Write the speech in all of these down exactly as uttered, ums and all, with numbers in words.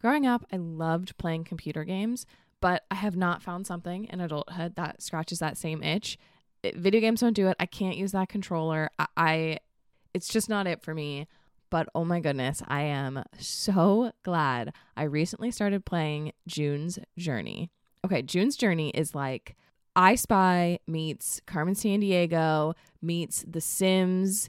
Growing up, I loved playing computer games, but I have not found something in adulthood that scratches that same itch. It, video games don't do it. I can't use that controller. I, I it's just not it for me. But oh my goodness, I am so glad I recently started playing June's Journey. Okay, June's Journey is like I Spy meets Carmen Sandiego, meets The Sims,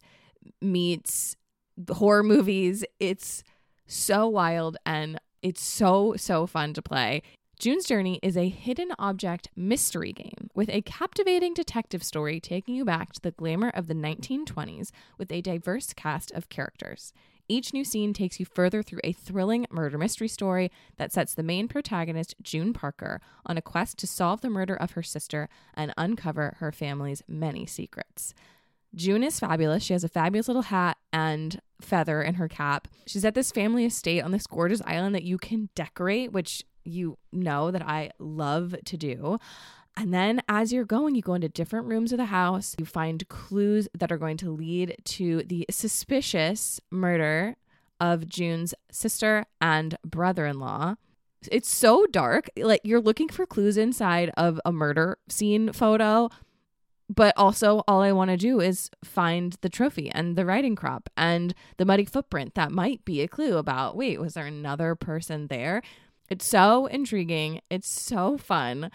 meets horror movies. It's so wild and it's so, so fun to play. June's Journey is a hidden object mystery game with a captivating detective story taking you back to the glamour of the nineteen twenties with a diverse cast of characters. Each new scene takes you further through a thrilling murder mystery story that sets the main protagonist, June Parker, on a quest to solve the murder of her sister and uncover her family's many secrets. June is fabulous. She has a fabulous little hat and feather in her cap. She's at this family estate on this gorgeous island that you can decorate, which you know that I love to do. And then as you're going, you go into different rooms of the house. You find clues that are going to lead to the suspicious murder of June's sister and brother-in-law. It's so dark. Like you're looking for clues inside of a murder scene photo. But also all I want to do is find the trophy and the riding crop and the muddy footprint that might be a clue about, wait, was there another person there? It's so intriguing. It's so fun.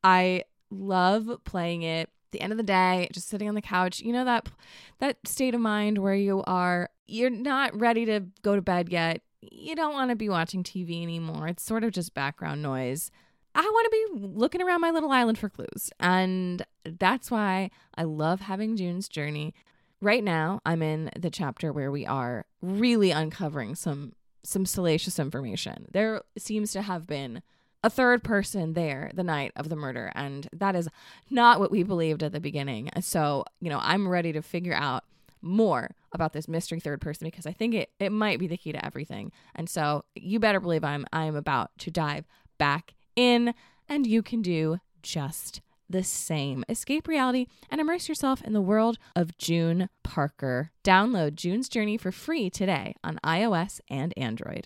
I love playing it. At the end of the day, just sitting on the couch, you know, that that state of mind where you are, you're not ready to go to bed yet. You don't want to be watching T V anymore. It's sort of just background noise. I want to be looking around my little island for clues. And that's why I love having June's Journey. Right now, I'm in the chapter where we are really uncovering some some salacious information. There seems to have been a third person there the night of the murder, and that is not what we believed at the beginning. So, you know, I'm ready to figure out more about this mystery third person because I think it, it might be the key to everything. And so you better believe I'm I'm about to dive back in, and you can do just the same. Escape reality and immerse yourself in the world of June Parker. Download June's Journey for free today on iOS and Android.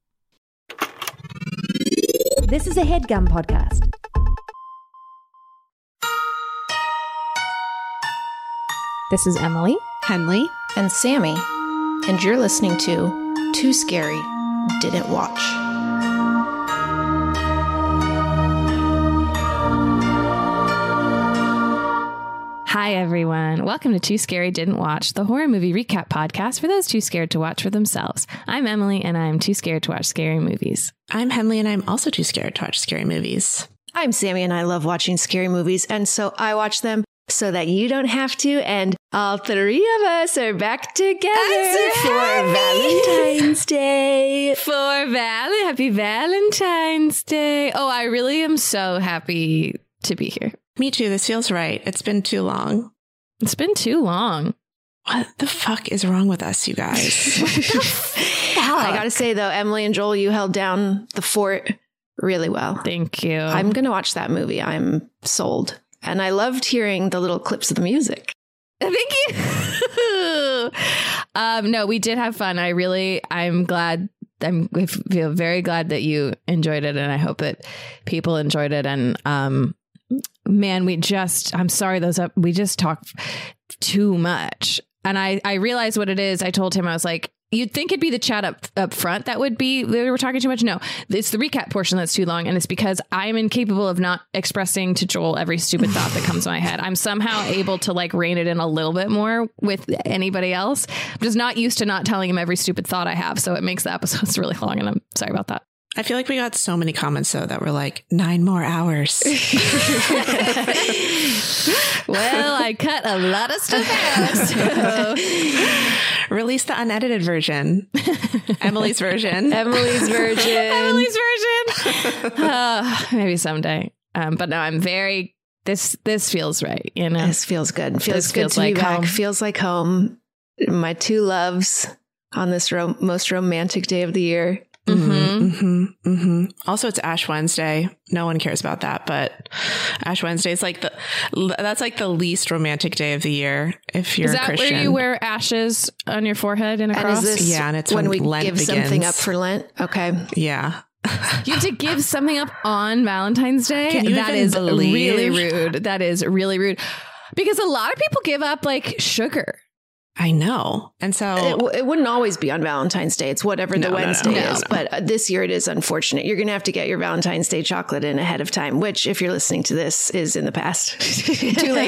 This is a HeadGum podcast. This is Emily, Henley, and Sammy, and you're listening to Too Scary Didn't Watch. Hi, everyone. Welcome to Too Scary Didn't Watch, the horror movie recap podcast for those too scared to watch for themselves. I'm Emily, and I'm too scared to watch scary movies. I'm Henley, and I'm also too scared to watch scary movies. I'm Sammy, and I love watching scary movies, and so I watch them so that you don't have to, and all three of us are back together so for Valentine's Day. For Val- Happy Valentine's Day. Oh, I really am so happy to be here. Me too. This feels right. It's been too long. It's been too long. What the fuck is wrong with us, you guys? What the fuck? I gotta say, though, Emily and Joel, you held down the fort really well. Thank you. I'm gonna watch that movie. I'm sold. And I loved hearing the little clips of the music. Thank you. um, no, we did have fun. I really, I'm glad. I'm, I feel very glad that you enjoyed it. And I hope that people enjoyed it. And, um, man, we just, I'm sorry, those up, we just talk too much. And I, I realized what it is. I told him, I was like, you'd think it'd be the chat up up front that would be, they were talking too much. No, it's the recap portion that's too long. And it's because I am incapable of not expressing to Joel every stupid thought that comes to my head. I'm somehow able to like rein it in a little bit more with anybody else. I'm just not used to not telling him every stupid thought I have. So it makes the episodes really long. And I'm sorry about that. I feel like we got so many comments, though, that were like, nine more hours. Well, I cut a lot of stuff out. So. Release the unedited version. Emily's version. Emily's version. Emily's version. Uh, maybe someday. Um, but no, I'm very, this this feels right. You know, This feels good. Feels This good feels to like be back. home. Feels like home. My two loves on this ro- most romantic day of the year. Mm-hmm, mm-hmm, mm-hmm. Also, it's Ash Wednesday. No one cares about that, but Ash Wednesday is like the that's like the least romantic day of the year if you're is a that Christian. where you wear ashes on your forehead and a And cross? is this Yeah, and it's when when we Lent give begins. something up for Lent? Okay. Yeah. You have to give something up on Valentine's Day. Can you that even is believe? really rude. That is really rude. Because a lot of people give up like sugar. I know. And so It, w- it wouldn't always be on Valentine's Day. It's whatever No, the no, no, Wednesday no, is. no. But uh, this year it is unfortunate. You're going to have to get your Valentine's Day chocolate in ahead of time, which, if you're listening to this, is in the past. Too late.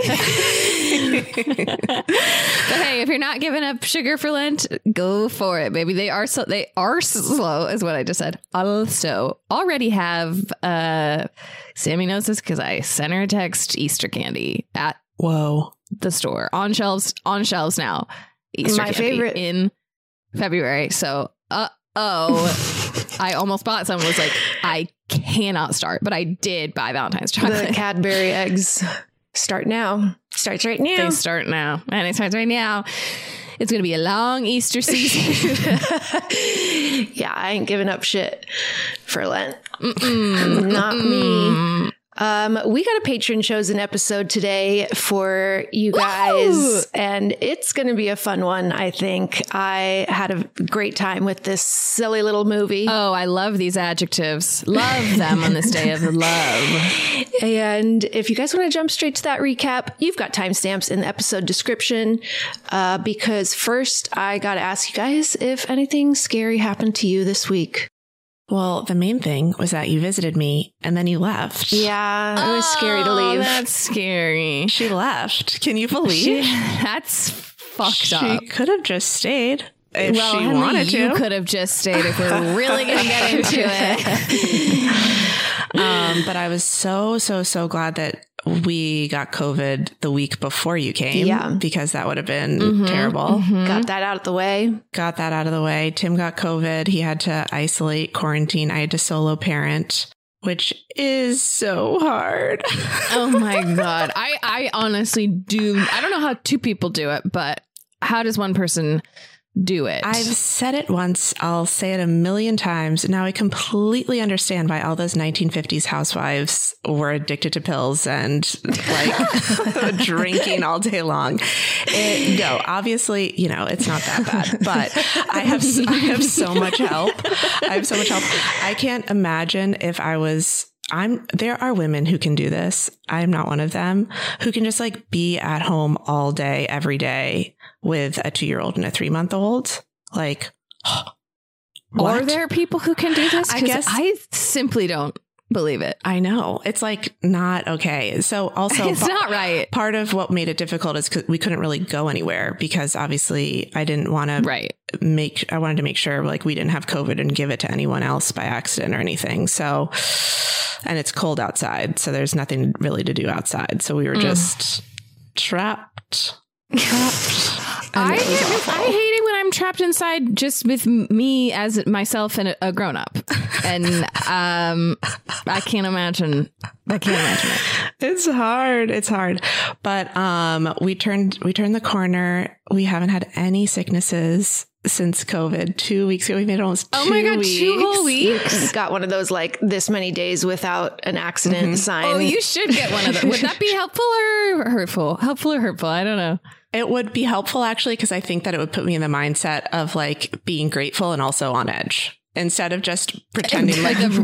But hey, if you're not giving up sugar for Lent, go for it, baby. They are so they are slow, is what I just said. Also, already have uh, Sammy knows this because I sent her a text. Easter candy at whoa. the store on shelves on shelves now. Easter My candy favorite. in February. So, uh oh, I almost bought some. Was like, I cannot start, but I did buy Valentine's The chocolate. Cadbury eggs start now. Starts right now. They start now, and it starts right now. It's going to be a long Easter season. Yeah, I ain't giving up shit for Lent. Not me. Um, we got a patron chosen episode today for you guys, Woo! and it's going to be a fun one. I think I had a great time with this silly little movie. Oh, I love these adjectives. Love them on this day of love. And if you guys want to jump straight to that recap, you've got timestamps in the episode description. Uh, because first, I got to ask you guys if anything scary happened to you this week. Well, the main thing was that you visited me and then you left. Yeah, it was scary to Oh, leave. that's scary. She left. Can you believe? She, that's fucked She up. could have just stayed if Well, she Henley, wanted to. you could have just stayed if we're really going to get into it. Um, but I was so, so, so glad that we got COVID the week before you came. Yeah. Because that would have been Mhm, terrible. mhm. Got that out of the way. Got that out of the way. Tim got COVID. He had to isolate, quarantine. I had to solo parent, which is so hard. Oh my God. I, I honestly do. I don't know how two people do it, but how does one person do it? I've said it once. I'll say it a million times. Now I completely understand why all those nineteen fifties housewives were addicted to pills and like drinking all day long. It, no, obviously, you know, it's not that bad, but I have, I have so much help. I have so much help. I can't imagine if I was I'm there are women who can do this. I'm not one of them, who can just like be at home all day, every day with a two year old and a three month old. Like, what? Are there people who can do this? I 'Cause guess- I simply don't believe it. I know. It's like not okay. So also It's pa- not right. part of what made it difficult is 'cause we couldn't really go anywhere because obviously I didn't want to Right. make, I wanted to make sure like we didn't have COVID and give it to anyone else by accident or anything. So, and it's cold outside. So there's nothing really to do outside. So we were just trapped, trapped. And I, it was get- awful. I hate it when I'm trapped inside just with m- me as myself and a, a grown up. And um, I can't imagine. I can't imagine it. It's hard. It's hard. But um we turned we turned the corner. We haven't had any sicknesses since COVID. Two weeks ago. We made it almost two Oh my God, weeks. two whole weeks? Got one of those like this many days without an accident sign. Oh, you should get one of them. Would that be helpful or hurtful? Helpful or hurtful? I don't know. It would be helpful actually, because I think that it would put me in the mindset of like being grateful and also on edge. Instead of just pretending like, yeah.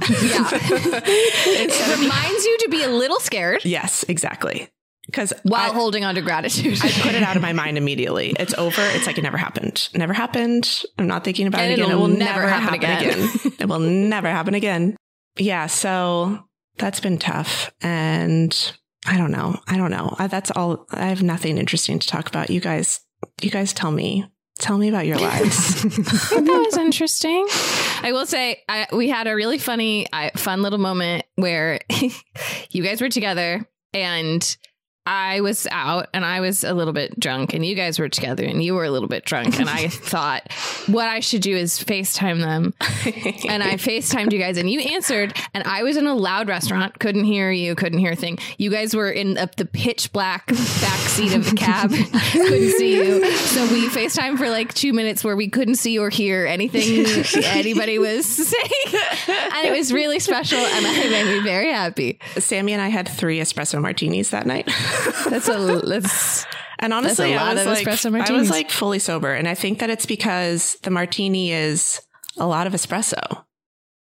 It reminds you to be a little scared yes, exactly. Because while I, holding on to gratitude. I put it out of my mind immediately. It's over. It's like it never happened. Never happened. I'm not thinking about And it again. it will never happen again. It will never happen again. Yeah. So that's been tough. And I don't know. I don't know. I, that's all. I have nothing interesting to talk about. You guys, you guys tell me. Tell me about your lives. That was interesting. I will say I, we had a really funny, I, fun little moment where you guys were together and I was out and I was a little bit drunk and you guys were together and you were a little bit drunk. And I thought what I should do is FaceTime them. And I FaceTimed you guys and you answered. And I was in a loud restaurant, couldn't hear you, couldn't hear a thing. You guys were in a, the pitch black back seat of the cab, couldn't see you. So we FaceTimed for like two minutes where we couldn't see or hear anything anybody was saying. And it was really special. And it made me very happy. Sammy and I had three espresso martinis that night. That's a, that's, And honestly, That's a lot I was of like, espresso I martinis. was like fully sober. And I think that it's because the martini is a lot of espresso.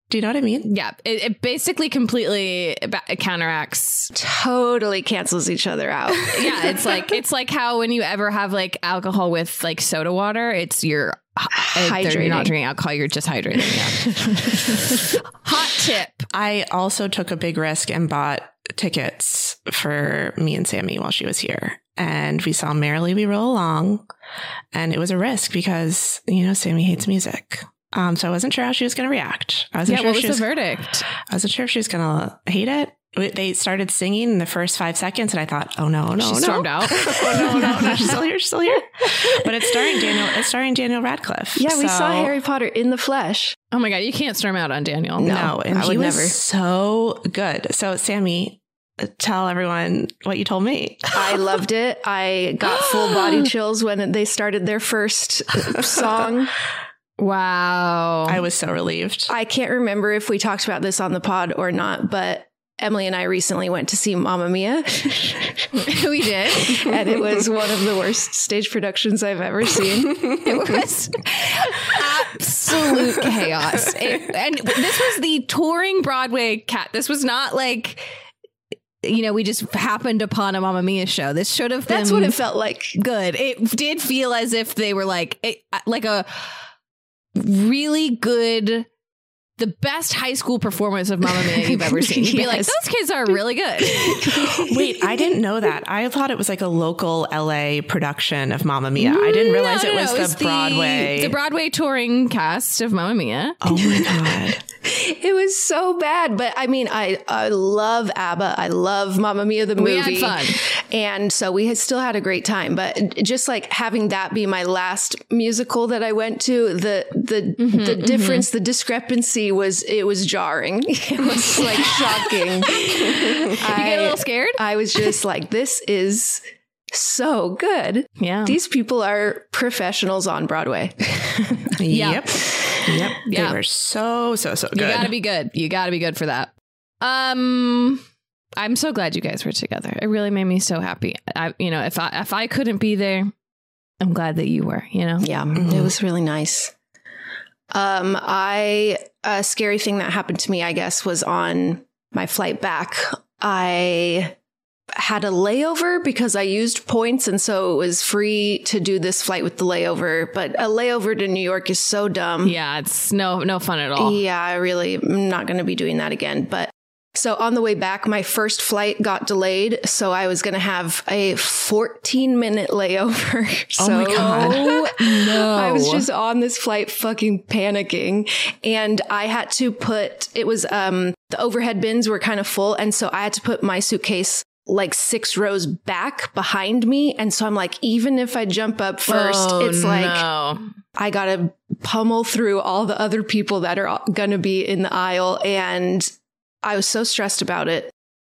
Do you know what I mean? Yeah, it, it basically completely ba- counteracts. Totally cancels each other out. Yeah, it's like it's like how when you ever have like alcohol with like soda water, it's you're hydrating. You're not drinking alcohol, you're just hydrating. Yeah. Hot tip. I also took a big risk and bought tickets for me and Sammy while she was here. And we saw Merrily We Roll Along. And it was a risk because, you know, Sammy hates music. Um, so I wasn't sure how she was going to react. I wasn't yeah, sure what if was she the was, verdict? I wasn't sure if she was going to hate it. They started singing in the first five seconds, and I thought, "Oh no, no, she no!" stormed out. oh no, no, no! She's still here. She's still here. But it's starring Daniel. It's starring Daniel Radcliffe. Yeah, we so. saw Harry Potter in the flesh. Oh my god, you can't storm out on Daniel. No, No and I he would was never. so good. So, Sammy, tell everyone what you told me. I loved it. I got full body chills when they started their first song. Wow. I was so relieved. I can't remember if we talked about this on the pod or not, but Emily and I recently went to see Mamma Mia. We did. And it was one of the worst stage productions I've ever seen. It was absolute chaos. It, and this was the touring Broadway cat. This was not like, you know, we just happened upon a Mamma Mia show. This should have been. That's what it felt like. Good. It did feel as if they were like, it, like a really good, the best high school performance of Mamma Mia you've ever seen. You'd be like, Yes. those kids are really good. Wait, I didn't know that. I thought it was like a local L A production of Mamma Mia. I didn't realize No, no, it was no, the it's Broadway. The, the Broadway touring cast of Mamma Mia. Oh my God. It was so bad. But I mean, I, I love ABBA. I love Mamma Mia, the movie. We had fun. And so we had still had a great time. But just like having that be my last musical that I went to, the the Mm-hmm, the difference, mm-hmm. the discrepancy was, it was jarring. It was like shocking. You get a little scared? I was just like, this is so good. Yeah. These people are professionals on Broadway. Yeah. Yep. Yep. Yeah. They were so, so, so good. You gotta be good. You gotta be good for that. Um, I'm so glad you guys were together. It really made me so happy. I, you know, if I if I couldn't be there, I'm glad that you were. You know. Yeah, Mhm. it was really nice. Um, I a scary thing that happened to me, I guess, was on my flight back. I had a layover because I used points, and so it was free to do this flight with the layover. But a layover to New York is so dumb. Yeah, it's no no fun at all. Yeah, I really am not going to be doing that again. But so on the way back, my first flight got delayed. So I was going to have a fourteen minute layover. Oh so my God. Oh no! I was just on this flight fucking panicking, and I had to put, it was, um, the overhead bins were kind of full. And so I had to put my suitcase like six rows back behind me. And so I'm like, even if I jump up first, Oh, it's like, no. I got to pummel through all the other people that are going to be in the aisle. And I was so stressed about it.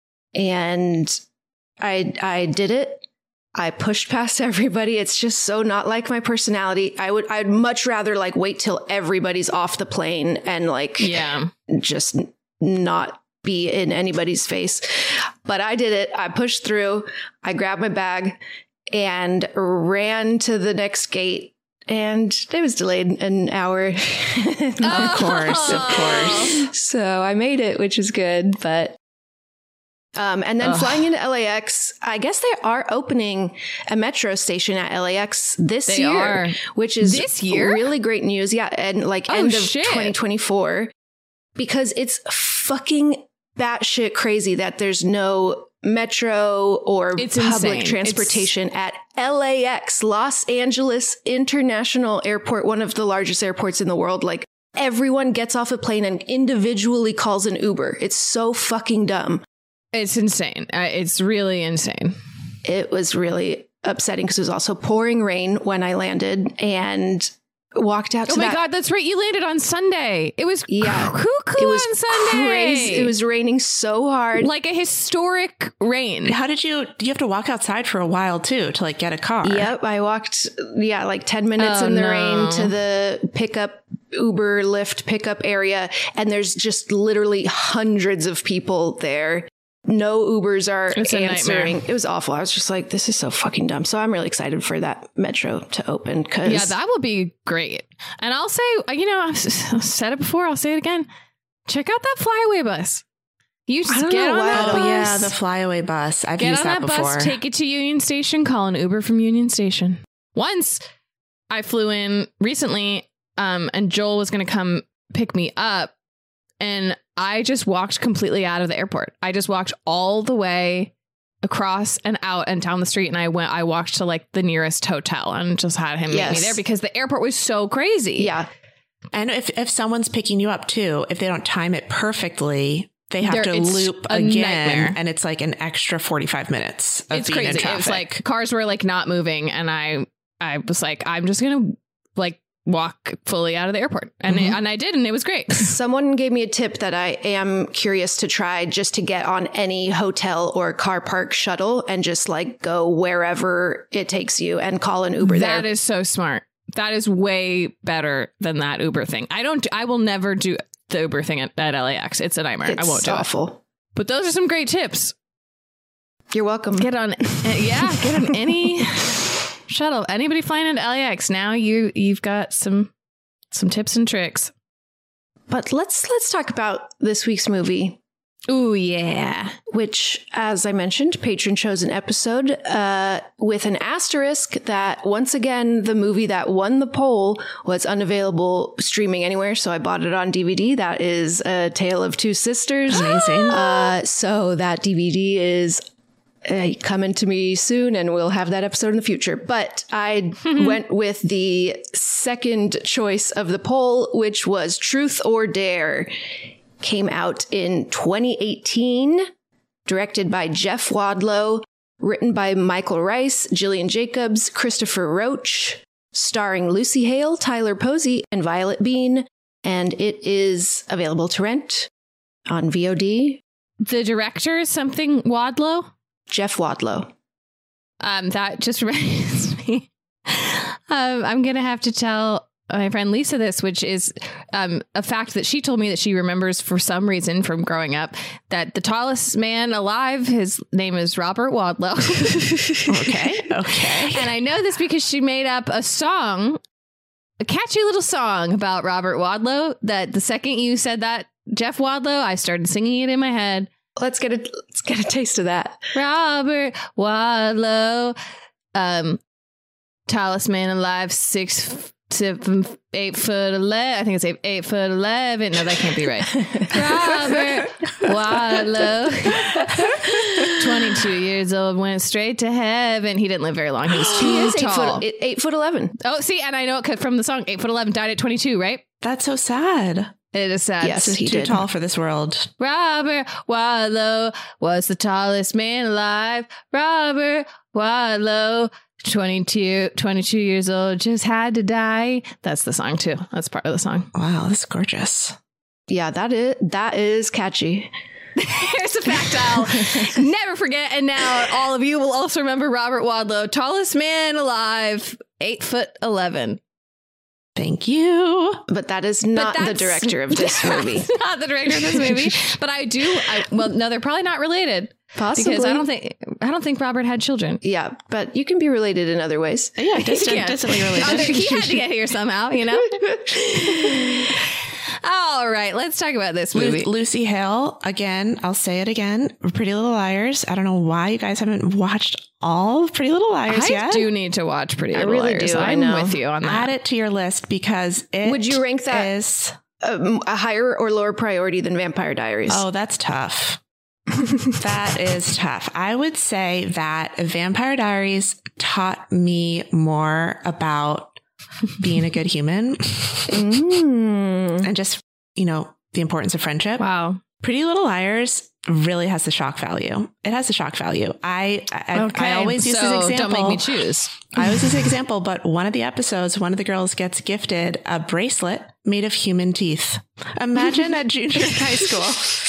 And I, I did it. I pushed past everybody. It's just so not like my personality. I would, I'd much rather like wait till everybody's off the plane and like, Yeah. just not be in anybody's face. But I did it. I pushed through. I grabbed my bag and ran to the next gate. And it was delayed an hour. Of course, of course. So I made it, which is good. But um, and then Ugh. flying into L A X, I guess they are opening a metro station at L A X this They year, are. which is This year? really great news. Yeah, and like Oh, end of shit. twenty twenty-four, because it's fucking batshit crazy that there's no metro or It's public insane. transportation at L A X, Los Angeles International Airport, one of the largest airports in the world. Like everyone gets off a plane and individually calls an Uber. It's so fucking dumb. It's insane. Uh, it's really insane. It was really upsetting because it was also pouring rain when I landed and walked out to Oh my that. God, that's right. You landed on Sunday. It was Yeah. cuckoo It was on Sunday. crazy. It was raining so hard. like a historic rain. How did you, you have to walk outside for a while too to like get a car? Yep, I walked, yeah, like ten minutes Oh, in the no. rain to the pickup, Uber, Lyft pickup area. And there's just literally hundreds of people there. No Ubers are It's a answering. nightmare. It was awful. I was just like, this is so fucking dumb. So I'm really excited for that metro to open because Yeah, that will be great. And I'll say, you know, I've said it before. I'll say it again. check out that flyaway bus. You just I don't get know on why that I Oh bus. yeah, the flyaway bus. I've Get used on that, that before. bus, take it to Union Station, call an Uber from Union Station. Once I flew in recently, um, and Joel was going to come pick me up, and I just walked completely out of the airport. I just walked all the way across and out and down the street, and I went. I walked to like the nearest hotel and just had him Yes. meet me there because the airport was so crazy. Yeah. And if, if someone's picking you up too, if they don't time it perfectly, they have There- to it's loop a again, nightmare. and it's like an extra forty-five minutes of It's being in crazy. It traffic. was like cars were like not moving, and I I was like, I'm just gonna like walk fully out of the airport, and Mhm. it, and I did, and it was great. Someone gave me a tip that I am curious to try, just to get on any hotel or car park shuttle and just like go wherever it takes you and call an Uber That there. is so smart. That is way better than that Uber thing. I don't. I will never do the Uber thing at, at L A X. It's a nightmare. It's I won't do it. awful. But those are some great tips. You're welcome. Get on. uh, yeah, get on any shuttle. Anybody flying into L A X now? You you've got some some tips and tricks. But let's let's talk about this week's movie, Ooh yeah. which, as I mentioned, Patron chose an episode uh, with an asterisk that, once again, the movie that won the poll was unavailable streaming anywhere. So I bought it on D V D. That is A Tale of Two Sisters. Amazing. Uh, so that D V D is uh, coming to me soon, and we'll have that episode in the future. But I went with the second choice of the poll, which was Truth or Dare. Came out in twenty eighteen, directed by Jeff Wadlow, written by Michael Rice, Gillian Jacobs, Christopher Roach, starring Lucy Hale, Tyler Posey, and Violet Bean. And it is available to rent on V O D. The director is something Wadlow. Jeff Wadlow. Um, that just reminds me. Um, I'm gonna have to tell my friend Lisa this, which is um, a fact that she told me that she remembers for some reason from growing up, that the tallest man alive, his name is Robert Wadlow. okay. Okay. And I know this because she made up a song, a catchy little song about Robert Wadlow, that the second you said that, Jeff Wadlow, I started singing it in my head. Let's get a let's get a taste of that. Robert Wadlow, um, tallest man alive, six, f- seven, eight foot eleven. I think it's eight, eight foot eleven. No, that can't be right. Robert Wadlow, twenty-two years old, went straight to heaven. He didn't live very long. He was too He is eight tall. foot, eight foot eleven. Oh, see, and I know it from the song. Eight foot eleven, died at twenty-two, right? That's so sad. It is sad. Yes. This is he too did. tall for this world. Robert Wadlow was the tallest man alive. Robert Wadlow, twenty-two, twenty-two years old, just had to die. That's the song too. That's part of the song. Wow, that's gorgeous. Yeah, that is that is catchy. Here's a fact I'll never forget. And now all of you will also remember Robert Wadlow, tallest man alive, eight foot eleven. Thank you. But that is not the that's- director of this movie. That's not the director of this movie. But I do. I, well, no, they're probably not related. Possibly. Because I don't think I don't think Robert had children. Yeah, but you can be related in other ways. Yeah, distant, Yeah. distantly related. Oh, he had to get here somehow, you know? All right, let's talk about this Lu- movie. Lucy Hale, again, I'll say it again. Pretty Little Liars. I don't know why you guys haven't watched all of Pretty Little Liars I yet. do need to watch Pretty I Little really Liars. do, I I'm know. with you on that. Add it to your list because it Would you rank that- is- Um, a higher or lower priority than Vampire Diaries? oh, that's tough. That is tough. I would say that Vampire Diaries taught me more about being a good human Mm. and just, you know, the importance of friendship. Wow. Pretty Little Liars really has the shock value. It has the shock value. I I, I always use so this example. don't make me choose. I always use this example, but one of the episodes, one of the girls gets gifted a bracelet made of human teeth. Imagine at junior high school.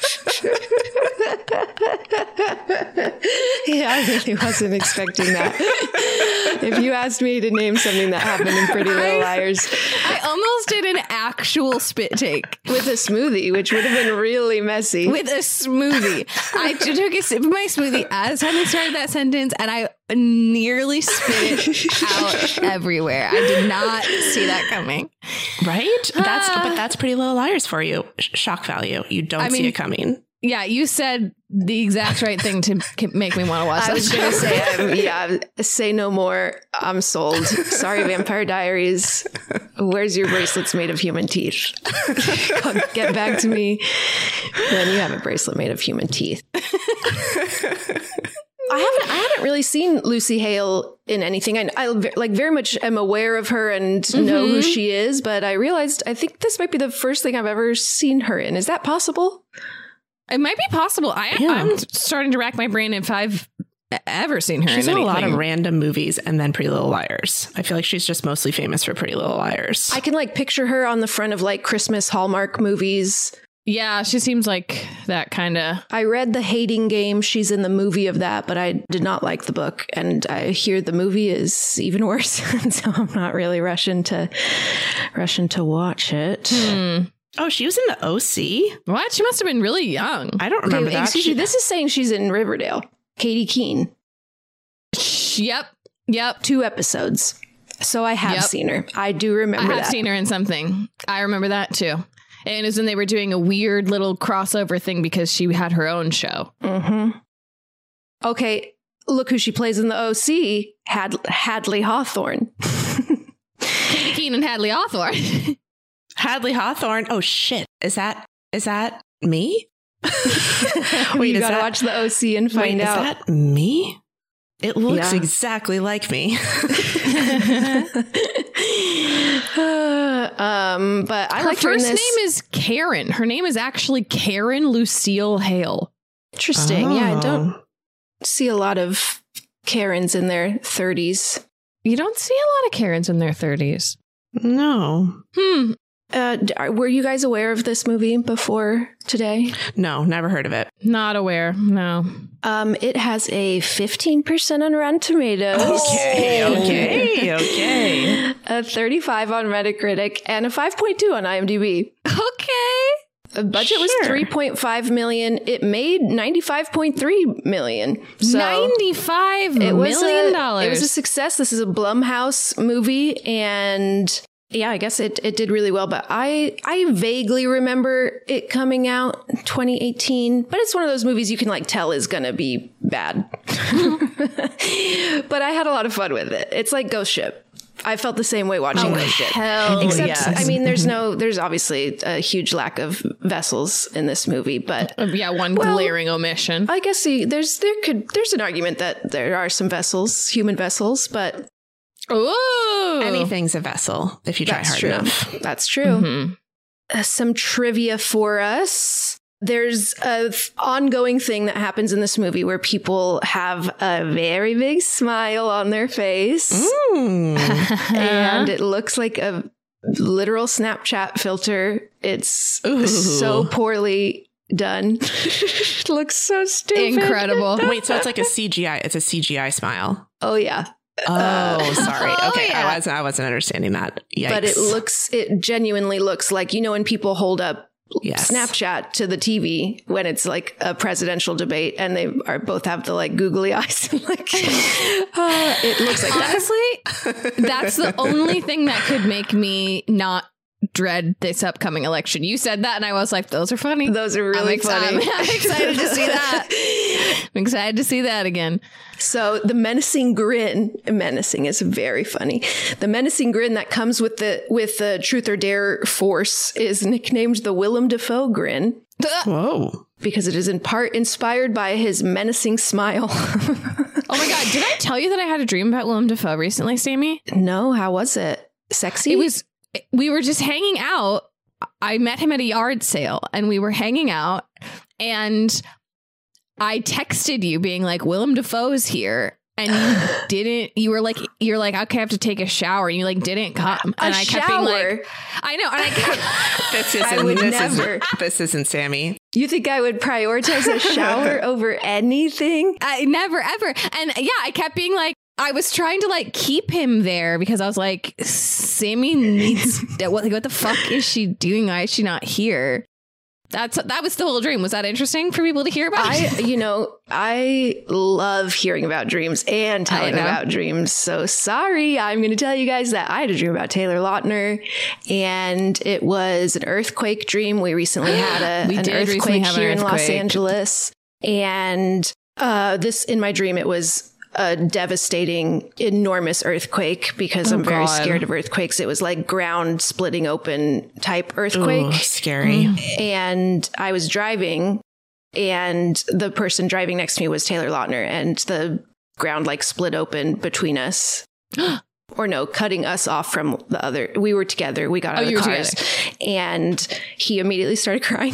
Yeah, I really wasn't expecting that. If you asked me to name something that happened in Pretty Little Liars I almost did an actual spit take with a smoothie, which would have been really messy. with a smoothie. I took a sip of my smoothie as time I started that sentence, and I nearly spit it out everywhere. I did not see that coming. Right? That's but that's Pretty Little Liars for you. Sh- shock value. You don't I see mean, it coming. Yeah, you said the exact right thing to k- make me want to watch that. I was going to say, um, yeah, say no more. I'm sold. Sorry, Vampire Diaries. Where's your bracelets made of human teeth? Get back to me when you have a bracelet made of human teeth. I haven't. I haven't really seen Lucy Hale in anything. I, I like very much am aware of her and mm-hmm. know who she is, but I realized I think this might be the first thing I've ever seen her in. Is that possible? It might be possible. I, yeah. I'm starting to rack my brain if I've ever seen her she's in in anything. a lot of random movies and then Pretty Little Liars. I feel like she's just mostly famous for Pretty Little Liars. I can like picture her on the front of like Christmas Hallmark movies. Yeah, she seems like that kind of. I read The Hating Game. She's in the movie of that, but I did not like the book. And I hear the movie is even worse. So I'm not really rushing to rushing to watch it. Hmm. Oh, she was in the O C? What? She must have been really young. I don't remember okay, that. Excuse me, this is saying she's in Riverdale. Katie Keene. Yep. Yep. Two episodes. So I have yep. seen her. I do remember I have that. seen her in something. I remember that too. And it was when they were doing a weird little crossover thing because she had her own show. Mm-hmm. Okay, look who she plays in the O C. Had- Hadley Hawthorne. Katie Keene and Hadley Hawthorne. Hadley Hawthorne. Oh shit! Is that is that me? Wait, you gotta that, watch the O C and find wait, out. Is that me? It looks yeah. exactly like me. uh, um, but I her like first her in this. name is Karen. Her name is actually Karen Lucille Hale. Interesting. Oh. Yeah, I don't see a lot of Karens in their thirties. You don't see a lot of Karens in their thirties. No. Hmm. Uh, were you guys aware of this movie before today? No, never heard of it. Not aware. No. Um, it has a fifteen percent on Rotten Tomatoes. Okay, okay, okay. A thirty-five on Metacritic and a five point two on IMDb. Okay. The budget sure. was three point five million. It made ninety-five point three million. So ninety-five it was million a, dollars. It was a success. This is a Blumhouse movie, and yeah, I guess it, it did really well. But I I vaguely remember it coming out in twenty eighteen. But it's one of those movies you can like tell is gonna be bad. But I had a lot of fun with it. It's like Ghost Ship. I felt the same way watching oh, Ghost Ship. Hell Except, yes. I mean, there's no, there's obviously a huge lack of vessels in this movie, but yeah, one well, glaring omission. I guess see, there's there could there's an argument that there are some vessels, human vessels, but ooh, anything's a vessel if you try that's hard true. enough. That's true. Mm-hmm. Uh, some trivia for us. There's a f- ongoing thing that happens in this movie where people have a very big smile on their face. Mm. And it looks like a literal Snapchat filter. It's Ooh. so poorly done. It looks so stupid. Incredible. Wait, so it's like a C G I. It's a C G I smile. Oh, yeah. Oh, Uh, sorry. oh, Okay, yeah. I wasn't. I wasn't understanding that. Yikes. But it looks, it genuinely looks like, you know, when people hold up Yes. Snapchat to the T V when it's like a presidential debate and they are both have the like googly eyes. Like, uh, it looks like that. Honestly, that's the only thing that could make me not dread this upcoming election. You said that, and I was like, "Those are funny. Those are really I'm ex- funny." I'm, I'm excited to see that. I'm excited to see that again. So the menacing grin, menacing is very funny. The menacing grin that comes with the with the Truth or Dare force is nicknamed the Willem Dafoe grin Whoa. because it is in part inspired by his menacing smile. Oh my god! Did I tell you that I had a dream about Willem Dafoe recently, Sammy? No, how was it? Sexy? It was. We were just hanging out. I met him at a yard sale, and we were hanging out, and I texted you being like, Willem Dafoe's here. And you didn't, you were like, you're like, okay, I have to take a shower. And you like, didn't come. A And I kept being shower? like, I know. And I kept, This I isn't. would This never. isn't. This isn't Sammy. You think I would prioritize a shower over anything? I never, ever. And yeah, I kept being like, I was trying to like keep him there because I was like, Sammy needs, what, like, what the fuck is she doing? Why is she not here? That's that was the whole dream. Was that interesting for people to hear about? I, you know, I love hearing about dreams and telling about dreams. So sorry, I'm going to tell you guys that I had a dream about Taylor Lautner, and it was an earthquake dream. We recently had a, we an did earthquake have here an in Los earthquake. Angeles, and uh, this in my dream it was a devastating, enormous earthquake because Oh, I'm very God. scared of earthquakes. It was like ground splitting open type earthquake. Ooh, scary. And I was driving, and the person driving next to me was Taylor Lautner, and the ground like split open between us. Or no, cutting us off from the other. We were together. We got out Oh, of the you were cars, and he immediately started crying.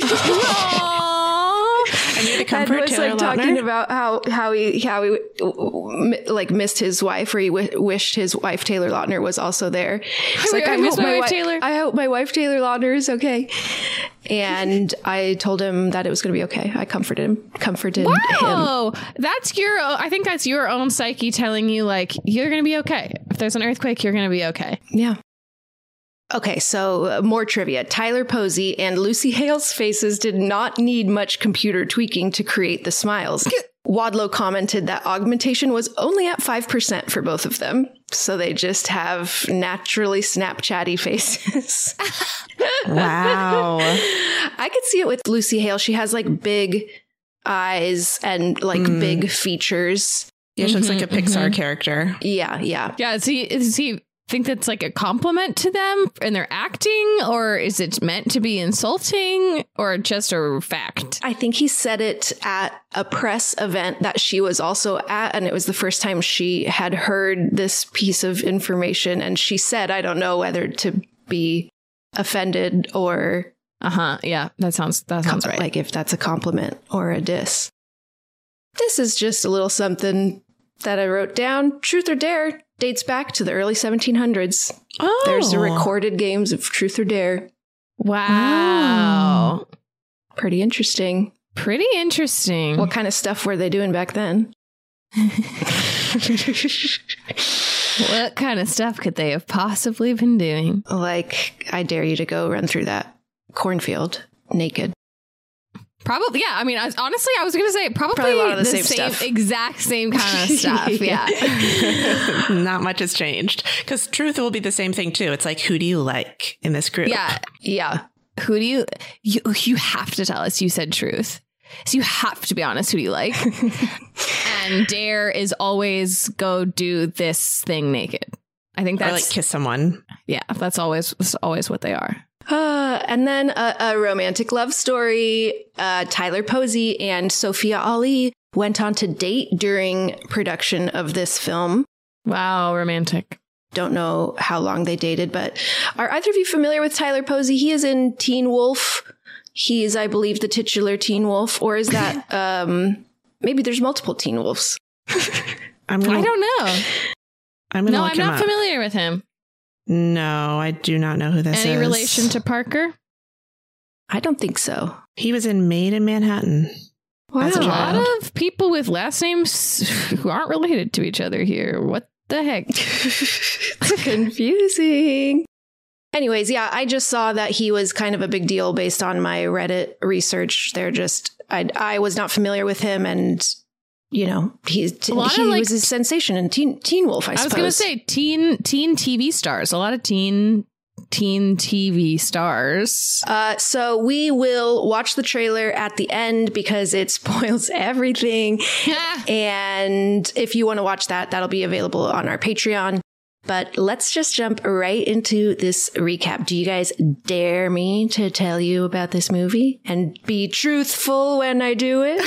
I need to And comfort was Taylor like talking Lautner. about how how he how he like missed his wife, or he w- wished his wife Taylor Lautner was also there. It's I miss my wife, wi- Taylor." I hope my wife Taylor Lautner is okay. And I told him that it was going to be okay. I comforted him. Comforted him. Oh, that's your. I think that's your own psyche telling you like you're gonna be okay. If there's an earthquake, you're gonna be okay. Yeah. Okay, so uh, more trivia. Tyler Posey and Lucy Hale's faces did not need much computer tweaking to create the smiles. Wadlow commented that augmentation was only at five percent for both of them. So they just have naturally Snapchatty faces. Wow. I could see it with Lucy Hale. She has like big eyes and like Mm. big features. Yeah, she looks like a Mhm, Pixar mhm. character. Yeah, yeah. Yeah. Does he? Does he think that's like a compliment to them and their acting, or is it meant to be insulting, or just a fact? I think he said it at a press event that she was also at, and it was the first time she had heard this piece of information. And she said, I don't know whether to be offended or Uh huh. Yeah. That sounds. That sounds right. like if that's a compliment or a diss. This is just a little something that I wrote down. Truth or Dare dates back to the early seventeen hundreds. Oh, There's the recorded games of Truth or Dare. Wow. Pretty interesting. Pretty interesting. What kind of stuff were they doing back then? What kind of stuff could they have possibly been doing? Like, I dare you to go run through that cornfield naked. Probably, yeah. I mean, I was, honestly, I was going to say probably, Probably a lot of the same stuff. exact same kind of stuff. Yeah. Not much has changed because truth will be the same thing too. It's like, who do you like in this group? Yeah. Yeah. Who do you, you, you have to tell us you said truth. So you have to be honest. Who do you like? And Dare is always go do this thing naked. I think Or that's, like kiss someone. yeah, that's always, that's always what they are. Uh, and then a, a romantic love story. Uh, Tyler Posey and Sophia Ali went on to date during production of this film. Wow. Romantic. Don't know how long they dated, but are either of you familiar with Tyler Posey? He is in Teen Wolf. He is, I believe, the titular Teen Wolf, or is that um, maybe there's multiple Teen Wolves? I'm gonna, I don't know. I'm gonna No, look I'm him not up. familiar with him. No, I do not know who this Any is. relation to Parker? I don't think so. He was in Made in Manhattan. Wow. As A a lot child. of people with last names who aren't related to each other here. What the heck? It's confusing. Anyways, yeah, I just saw that he was kind of a big deal based on my Reddit research. They're just, I, I was not familiar with him, and you know, he's A lot he of, like- was a sensation in Teen Teen Wolf. I, I was suppose. going to say teen teen T V stars. A lot of teen teen T V stars. Uh, so we will watch the trailer at the end because it spoils everything. And if you want to watch that, that'll be available on our Patreon. But let's just jump right into this recap. Do you guys dare me to tell you about this movie and be truthful when I do it?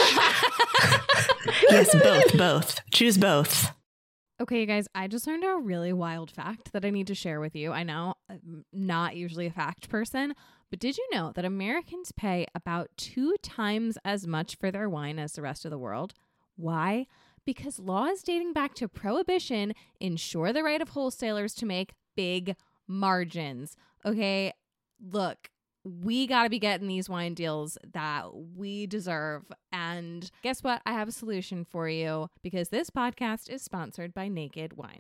Yes, both, both. Choose both. Okay, you guys, I just learned a really wild fact that I need to share with you. I know I'm not usually a fact person, but did you know that Americans pay about two times as much for their wine as the rest of the world? Why? Because laws dating back to Prohibition ensure the right of wholesalers to make big margins. Okay, look, we got to be getting these wine deals that we deserve. And guess what? I have a solution for you because this podcast is sponsored by Naked Wines.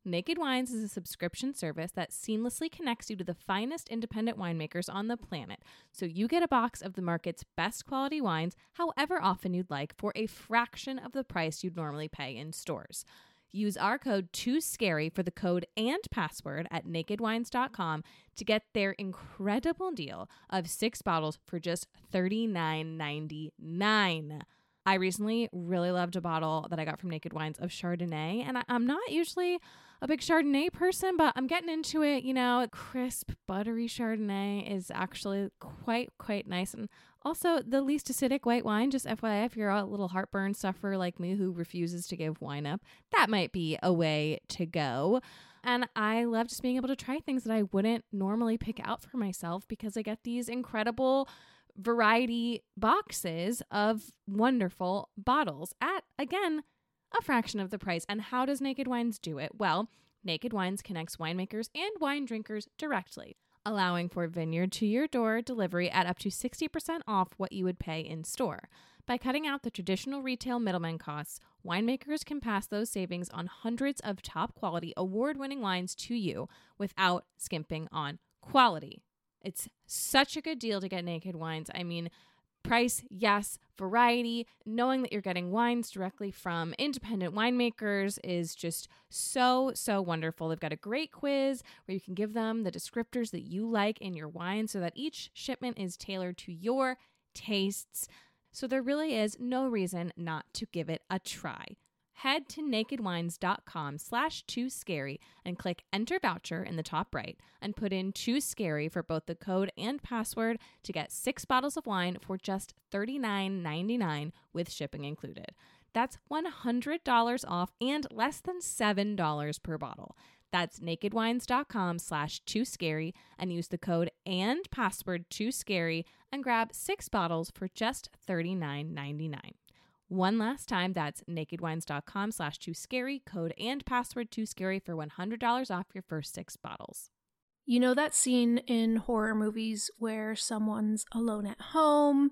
Naked Wines is a subscription service that seamlessly connects you to the finest independent winemakers on the planet, so you get a box of the market's best quality wines however often you'd like for a fraction of the price you'd normally pay in stores. Use our code too scary for the code and password at naked wines dot com to get their incredible deal of six bottles for just thirty-nine ninety-nine. I recently really loved a bottle that I got from Naked Wines of Chardonnay, and I, I'm not usually a big Chardonnay person, but I'm getting into it. You know, crisp, buttery Chardonnay is actually quite, quite nice. And also the least acidic white wine, just F Y I, if you're a little heartburn sufferer like me who refuses to give wine up, that might be a way to go. And I love just being able to try things that I wouldn't normally pick out for myself because I get these incredible variety boxes of wonderful bottles at, again, a fraction of the price. And how does Naked Wines do it? Well, Naked Wines connects winemakers and wine drinkers directly, allowing for vineyard to your door delivery at up to sixty percent off what you would pay in store. By cutting out the traditional retail middleman costs, winemakers can pass those savings on hundreds of top quality award-winning wines to you without skimping on quality. It's such a good deal to get Naked Wines. I mean, price, yes. Variety, knowing that you're getting wines directly from independent winemakers is just so, so wonderful. They've got a great quiz where you can give them the descriptors that you like in your wine so that each shipment is tailored to your tastes. So there really is no reason not to give it a try. Head to naked wines dot com slash too scary and click enter voucher in the top right and put in too scary for both the code and password to get six bottles of wine for just thirty-nine ninety-nine with shipping included. That's one hundred dollars off and less than seven dollars per bottle. That's naked wines dot com slash too scary and use the code and password too scary and grab six bottles for just thirty-nine ninety-nine. One last time, that's naked wines dot com slash too scary, code and password too scary for one hundred dollars off your first six bottles. You know that scene in horror movies where someone's alone at home,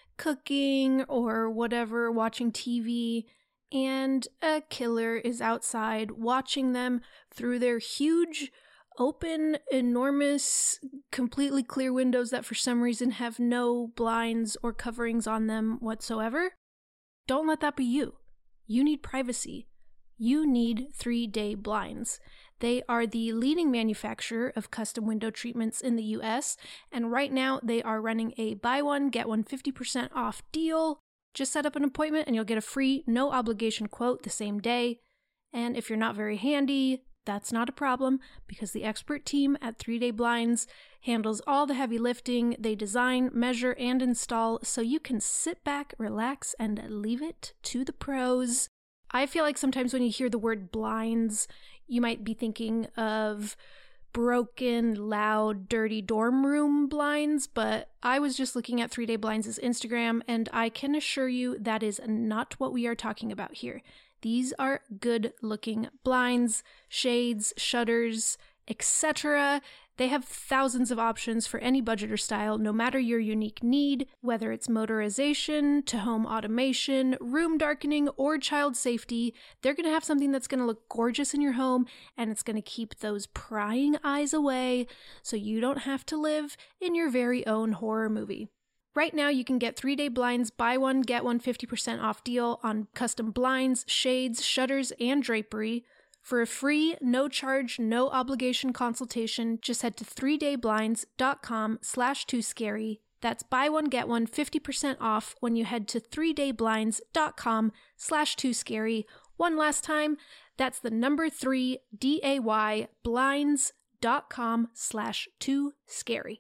cooking or whatever, watching T V, and a killer is outside watching them through their huge, open, enormous, completely clear windows that for some reason have no blinds or coverings on them whatsoever? Don't let that be you. You need privacy. You need three-day blinds. They are the leading manufacturer of custom window treatments in the U S, and right now they are running a buy one, get one fifty percent off deal. Just set up an appointment and you'll get a free, no obligation quote the same day. And if you're not very handy, that's not a problem because the expert team at three day Blinds handles all the heavy lifting. They design, measure, and install so you can sit back, relax, and leave it to the pros. I feel like sometimes when you hear the word blinds, you might be thinking of broken, loud, dirty dorm room blinds, but I was just looking at three day Blinds' Instagram, and I can assure you that is not what we are talking about here. These are good-looking blinds, shades, shutters, et cetera. They have thousands of options for any budget or style, no matter your unique need, whether it's motorization to home automation, room darkening, or child safety. They're going to have something that's going to look gorgeous in your home, and it's going to keep those prying eyes away so you don't have to live in your very own horror movie. Right now, you can get three day Blinds buy one, get one fifty percent off deal on custom blinds, shades, shutters, and drapery. For a free, no charge, no obligation consultation, just head to three day blinds dot com slash too scary. That's buy one, get one fifty percent off when you head to three day blinds dot com slash too scary. One last time, that's the number three, D A Y, blinds dot com slash too scary.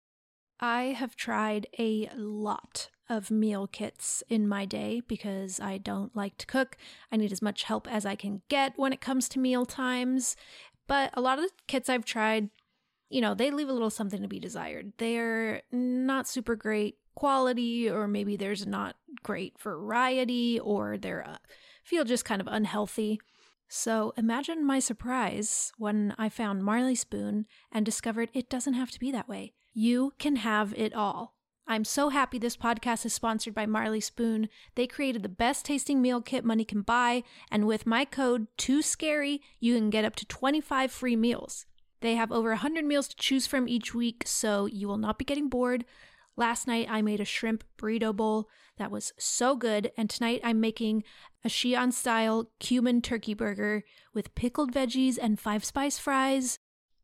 I have tried a lot of meal kits in my day because I don't like to cook. I need as much help as I can get when it comes to meal times. But a lot of the kits I've tried, you know, they leave a little something to be desired. They're not super great quality, or maybe there's not great variety, or they're uh, feel just kind of unhealthy. So imagine my surprise when I found Marley Spoon and discovered it doesn't have to be that way. You can have it all. I'm so happy this podcast is sponsored by Marley Spoon. They created the best tasting meal kit money can buy, and with my code too scary, you can get up to twenty-five free meals. They have over one hundred meals to choose from each week, so you will not be getting bored. Last night, I made a shrimp burrito bowl that was so good, and tonight I'm making a Xi'an-style Cuban turkey burger with pickled veggies and five-spice fries.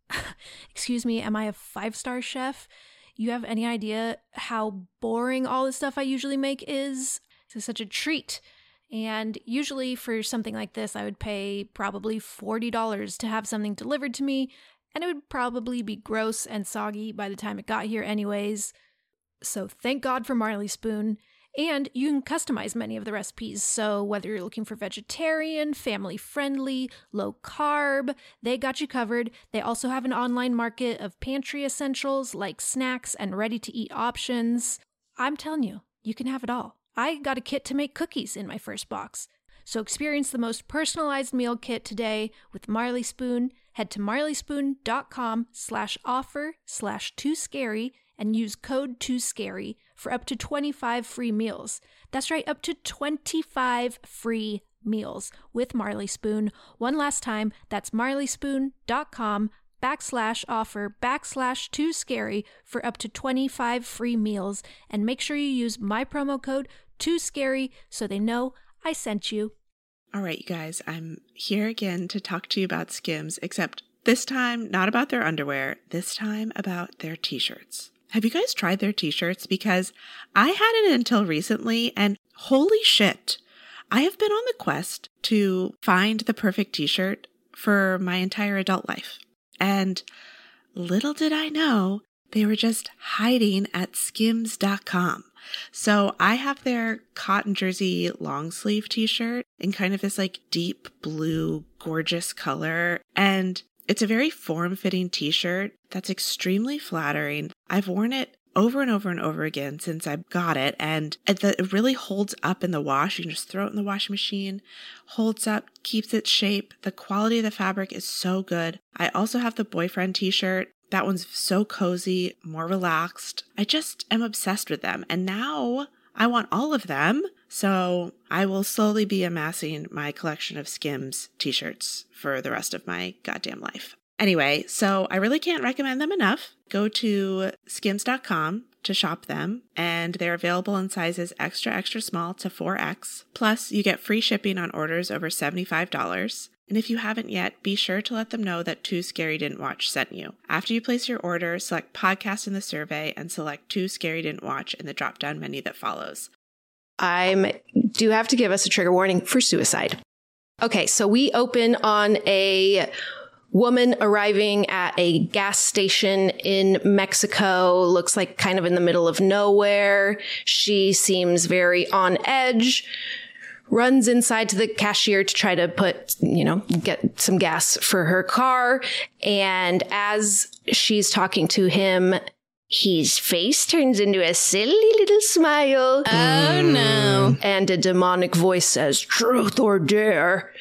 Excuse me, am I a five-star chef? You have any idea how boring all the stuff I usually make is? This is such a treat. And usually for something like this, I would pay probably forty dollars to have something delivered to me, and it would probably be gross and soggy by the time it got here anyways. So thank God for Marley Spoon. And you can customize many of the recipes. So whether you're looking for vegetarian, family-friendly, low-carb, they got you covered. They also have an online market of pantry essentials like snacks and ready-to-eat options. I'm telling you, you can have it all. I got a kit to make cookies in my first box. So experience the most personalized meal kit today with Marley Spoon. Head to marleyspoon.com slash offer slash too scary and use code too scary for up to twenty-five free meals. That's right, up to twenty-five free meals with Marley Spoon. One last time, that's marleyspoon.com backslash offer backslash too scary for up to twenty-five free meals. And make sure you use my promo code too scary so they know I sent you. All right, you guys, I'm here again to talk to you about Skims, except this time not about their underwear, this time about their t-shirts. Have you guys tried their t-shirts? Because I hadn't until recently, and holy shit, I have been on the quest to find the perfect t-shirt for my entire adult life. And little did I know, they were just hiding at skims dot com. So I have their cotton jersey long sleeve t-shirt in kind of this like deep blue, gorgeous color. And it's a very form-fitting t-shirt that's extremely flattering. I've worn it over and over and over again since I got it, and it really holds up in the wash. You can just throw it in the washing machine, holds up, keeps its shape. The quality of the fabric is so good. I also have the boyfriend t-shirt. That one's so cozy, more relaxed. I just am obsessed with them, and now I want all of them. So I will slowly be amassing my collection of Skims t-shirts for the rest of my goddamn life. Anyway, so I really can't recommend them enough. Go to skims dot com to shop them, and they're available in sizes extra, extra small to four X. Plus, you get free shipping on orders over seventy-five dollars. And if you haven't yet, be sure to let them know that Too Scary Didn't Watch sent you. After you place your order, select Podcast in the survey and select Too Scary Didn't Watch in the drop-down menu that follows. I do have to give us a trigger warning for suicide. Okay, so we open on a woman arriving at a gas station in Mexico. Looks like kind of in the middle of nowhere. She seems very on edge. Runs inside to the cashier to try to put, you know, get some gas for her car. And as she's talking to him, his face turns into a silly little smile. Oh, no. And a demonic voice says, truth or dare.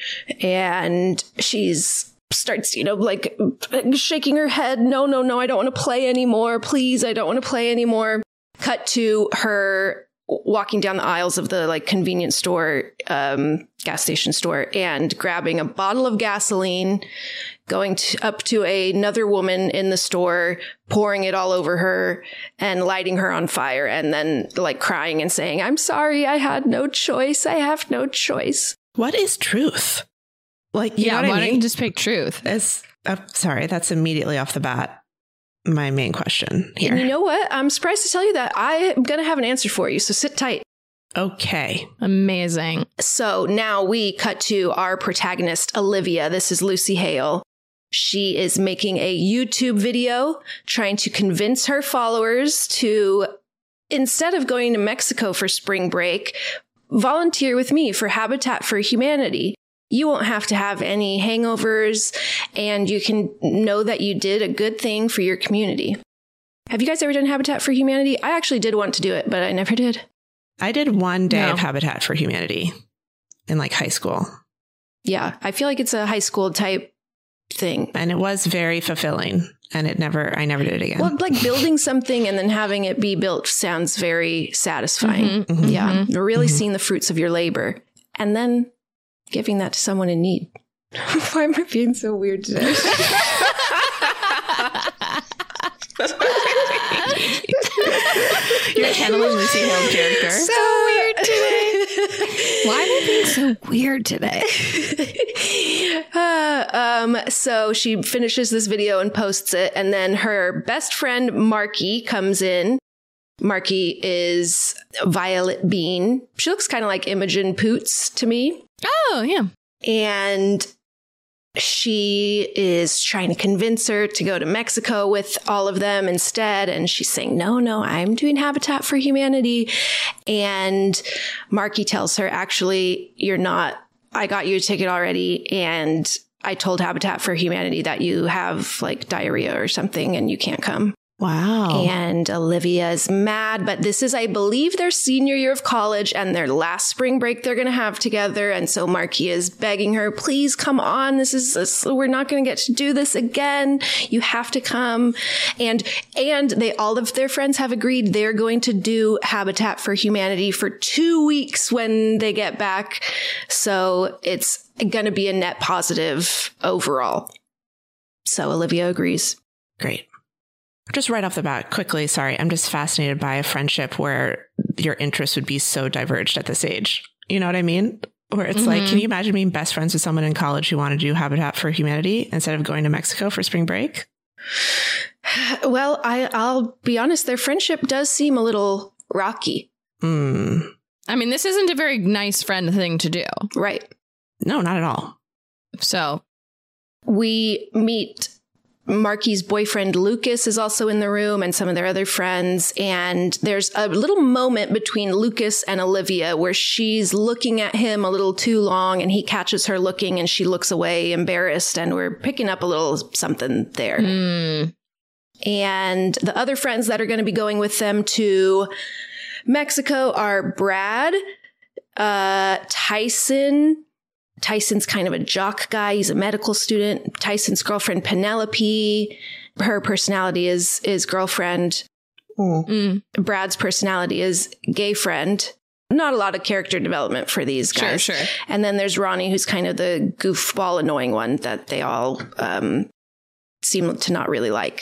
And she's starts, you know, like shaking her head. No, no, no, I don't want to play anymore. Please, I don't want to play anymore. Cut to her walking down the aisles of the like convenience store, um, gas station store, and grabbing a bottle of gasoline, going to, up to a, another woman in the store, pouring it all over her and lighting her on fire, and then like crying and saying, I'm sorry, I had no choice. I have no choice. What is truth? Like, you yeah, know what why I mean? don't you just pick truth? It's, uh, sorry, that's immediately off the bat my main question here. And you know what? I'm surprised to tell you that I am going to have an answer for you. So sit tight. Okay. Amazing. So now we cut to our protagonist, Olivia. This is Lucy Hale. She is making a YouTube video trying to convince her followers to, instead of going to Mexico for spring break, volunteer with me for Habitat for Humanity. You won't have to have any hangovers, and you can know that you did a good thing for your community. Have you guys ever done Habitat for Humanity? I actually did want to do it, but I never did. I did one day No. of Habitat for Humanity in like high school. Yeah, I feel like it's a high school type thing. And it was very fulfilling. And it never, I never did it again. Well, like building something and then having it be built sounds very satisfying. Mm-hmm, yeah. mm-hmm. You're really Mm-hmm. seeing the fruits of your labor and then giving that to someone in need. Why am I being so weird today? You're channeling Lucy Hale's character. So weird today. Why am I being so weird today? Uh, um, so she finishes this video and posts it, and then her best friend Marky comes in. Marky is Violet Bean. She looks kind of like Imogen Poots to me. Oh, yeah. And she is trying to convince her to go to Mexico with all of them instead. And she's saying, no, no, I'm doing Habitat for Humanity. And Marky tells her, actually, you're not. I got you a ticket already. And I told Habitat for Humanity that you have like diarrhea or something and you can't come. Wow. And Olivia is mad, but this is, I believe, their senior year of college and their last spring break they're going to have together. And so Marky is begging her, please come on. This is, this, we're not going to get to do this again. You have to come. And, and they, all of their friends have agreed they're going to do Habitat for Humanity for two weeks when they get back. So it's going to be a net positive overall. So Olivia agrees. Great. Just right off the bat, quickly, sorry, I'm just fascinated by a friendship where your interests would be so diverged at this age. You know what I mean? Where it's Mm-hmm. like, can you imagine being best friends with someone in college who wanted to do Habitat for Humanity instead of going to Mexico for spring break? Well, I, I'll be honest, their friendship does seem a little rocky. Hmm. I mean, this isn't a very nice friend thing to do. Right. No, not at all. So, We meet Marky's boyfriend Lucas is also in the room and some of their other friends. And there's a little moment between Lucas and Olivia where she's looking at him a little too long and he catches her looking and she looks away embarrassed. And we're picking up a little something there. mm, And the other friends that are going to be going with them to Mexico are Brad, uh, Tyson. Tyson's kind of a jock guy. He's a medical student. Tyson's girlfriend, Penelope. Her personality is, is girlfriend. mm, Brad's personality is gay friend. Not a lot of character development for these guys. Sure, sure. And then there's Ronnie, who's kind of the goofball, annoying one that they all um, seem to not really like.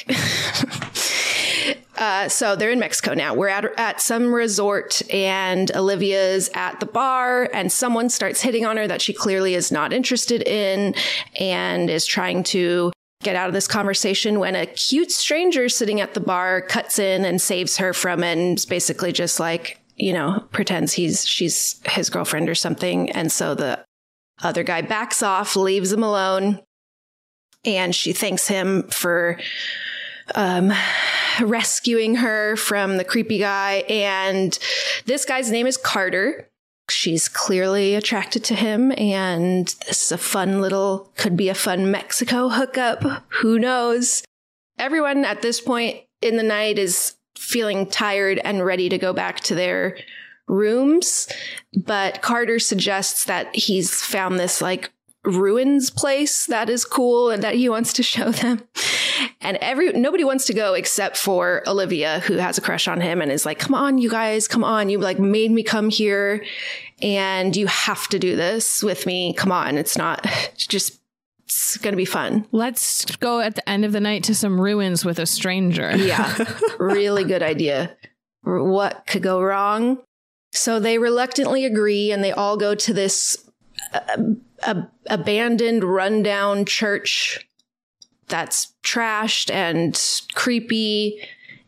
Uh, so they're in Mexico now. We're at at some resort and Olivia's at the bar and someone starts hitting on her that she clearly is not interested in and is trying to get out of this conversation when a cute stranger sitting at the bar cuts in and saves her from it and is basically just like, you know, pretends he's she's his girlfriend or something. And so the other guy backs off, leaves him alone, and she thanks him for um, rescuing her from the creepy guy. And this guy's name is Carter. She's clearly attracted to him. And this is a fun little, could be a fun Mexico hookup. Who knows? Everyone at this point in the night is feeling tired and ready to go back to their rooms. But Carter suggests that he's found this like ruins place that is cool and that he wants to show them. And every nobody wants to go except for Olivia, who has a crush on him and is like, come on, you guys, come on. You like made me come here and you have to do this with me. Come on. It's not it's just, it's going to be fun. let's go at the end of the night to some ruins with a stranger. Yeah. Really good idea. What could go wrong? So they reluctantly agree and they all go to this uh, uh, abandoned, rundown church that's trashed and creepy.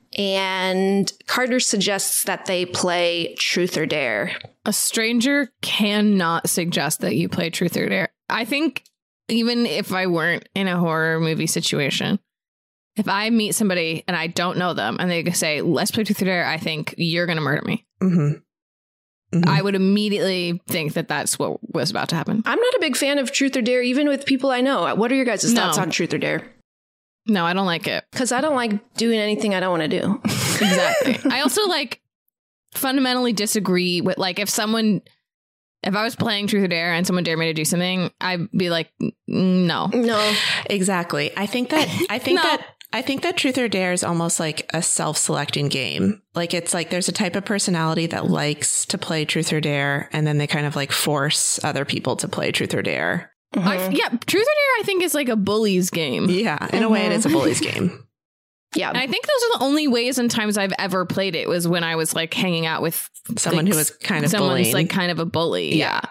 And Carter suggests that they play Truth or Dare. A stranger cannot suggest that you play Truth or Dare. I think even if I weren't in a horror movie situation, if I meet somebody and I don't know them and they say, let's play Truth or Dare, I think you're going to murder me. Mm-hmm. Mm-hmm. I would immediately think that that's what was about to happen. I'm not a big fan of Truth or Dare, even with people I know. What are your guys' No. thoughts on Truth or Dare? No, I don't like it. Because I don't like doing anything I don't want to do. Exactly. I also like fundamentally disagree with like if someone If I was playing Truth or Dare and someone dared me to do something, I'd be like, no. No. Exactly. I think that I think No. that I think that Truth or Dare is almost like a self-selecting game. Like it's like there's a type of personality that likes to play Truth or Dare, and then they kind of like force other people to play Truth or Dare. I, yeah, Truth or Dare, I think, is like a bully's game. Yeah, in a way, it is a bully's game. Yeah. And I think those are the only ways and times I've ever played it was when I was like hanging out with Someone like, who was kind of someone's bullying. like kind of a bully. Yeah.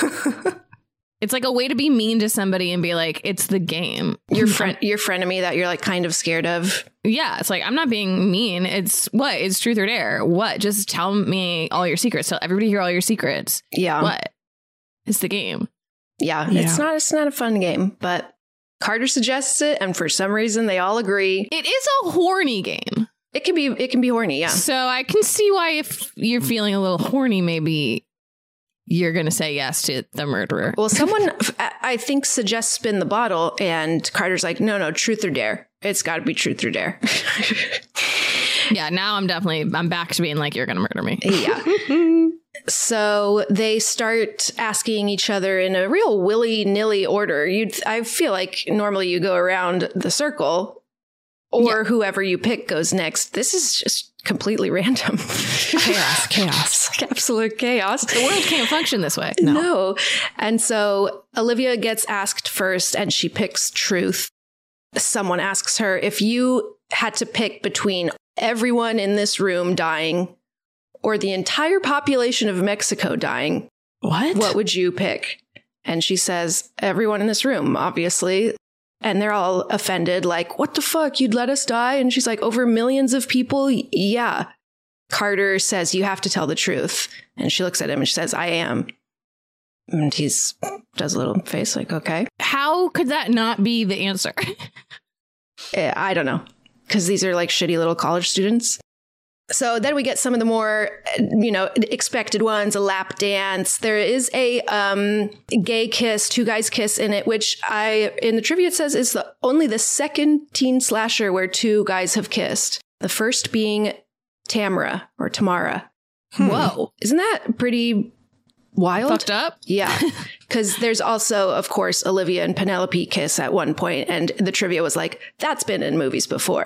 It's like a way to be mean to somebody and be like, it's the game. Your friend, your frenemy that you're like kind of scared of. Yeah, it's like, I'm not being mean. It's what? It's Truth or Dare. What? Just tell me all your secrets. Tell everybody here all your secrets. Yeah. What? It's the game. Yeah. Yeah. It's not, it's not a fun game, but Carter suggests it. And for some reason they all agree. It is a horny game. It can be, it can be horny. Yeah. So I can see why if you're feeling a little horny, maybe you're going to say yes to the murderer. Well, someone I think suggests spin the bottle, and Carter's like, no, no, Truth or Dare. It's got to be Truth or Dare. Yeah, now I'm definitely, I'm back to being like, you're going to murder me. Yeah. So they start asking each other in a real willy-nilly order. You'd, I feel like normally you go around the circle, or Yeah. whoever you pick goes next. This is just completely random. Chaos, chaos. Absolute chaos. The world can't function this way. No. And so Olivia gets asked first, and she picks Truth. Someone asks her, if you had to pick between everyone in this room dying or the entire population of Mexico dying, What? what would you pick? And she says, everyone in this room, obviously. And they're all offended, like, what the fuck? You'd let us die? And she's like, over millions of people? Y- Yeah. Carter says, you have to tell the truth. And she looks at him and she says, I am. And he's does a little face like, okay. How could that not be the answer? Eh, I don't know. Because these are like shitty little college students. So then we get some of the more, eh, you know, expected ones, a lap dance. There is a um, gay kiss, two guys kiss in it, which I, in the trivia it says is the only the second teen slasher where two guys have kissed. The first being Tamara or Tamara. Whoa. Isn't that pretty wild? Fucked up? Yeah. Because there's also, of course, Olivia and Penelope kiss at one point, and the trivia was like, that's been in movies before.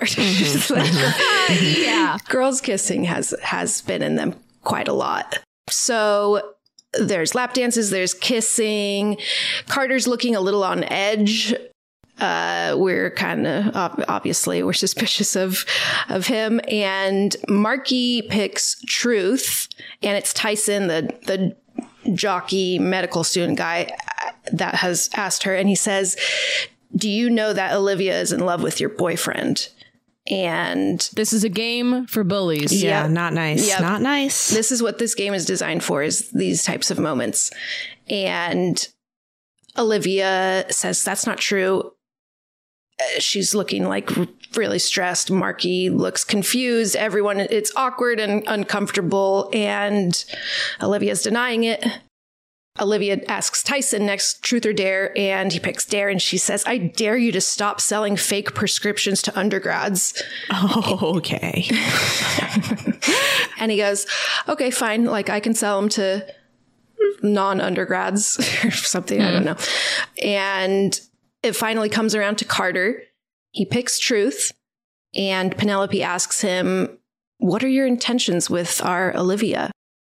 Yeah. Girls kissing has has been in them quite a lot. So there's lap dances, there's kissing. Carter's looking a little on edge. Uh, we're kind of obviously we're suspicious of of him. And Marky picks Truth, and it's Tyson, the the jockey medical student guy that has asked her, and he says, do you know that Olivia is in love with your boyfriend? And This is a game for bullies. Yeah, Yep. not nice. Yep. Not nice. this is what this game is designed for, is these types of moments. And Olivia says that's not true. Uh, She's looking like r- really stressed. Marky looks confused. Everyone, it's awkward and uncomfortable. And Olivia's denying it. Olivia asks Tyson next, Truth or Dare, and he picks Dare, and she says, I dare you to stop selling fake prescriptions to undergrads. Oh, okay. And he goes, okay, fine. Like, I can sell them to non-undergrads or something. I don't know. And it finally comes around to Carter. He picks Truth, and Penelope asks him, what are your intentions with our Olivia?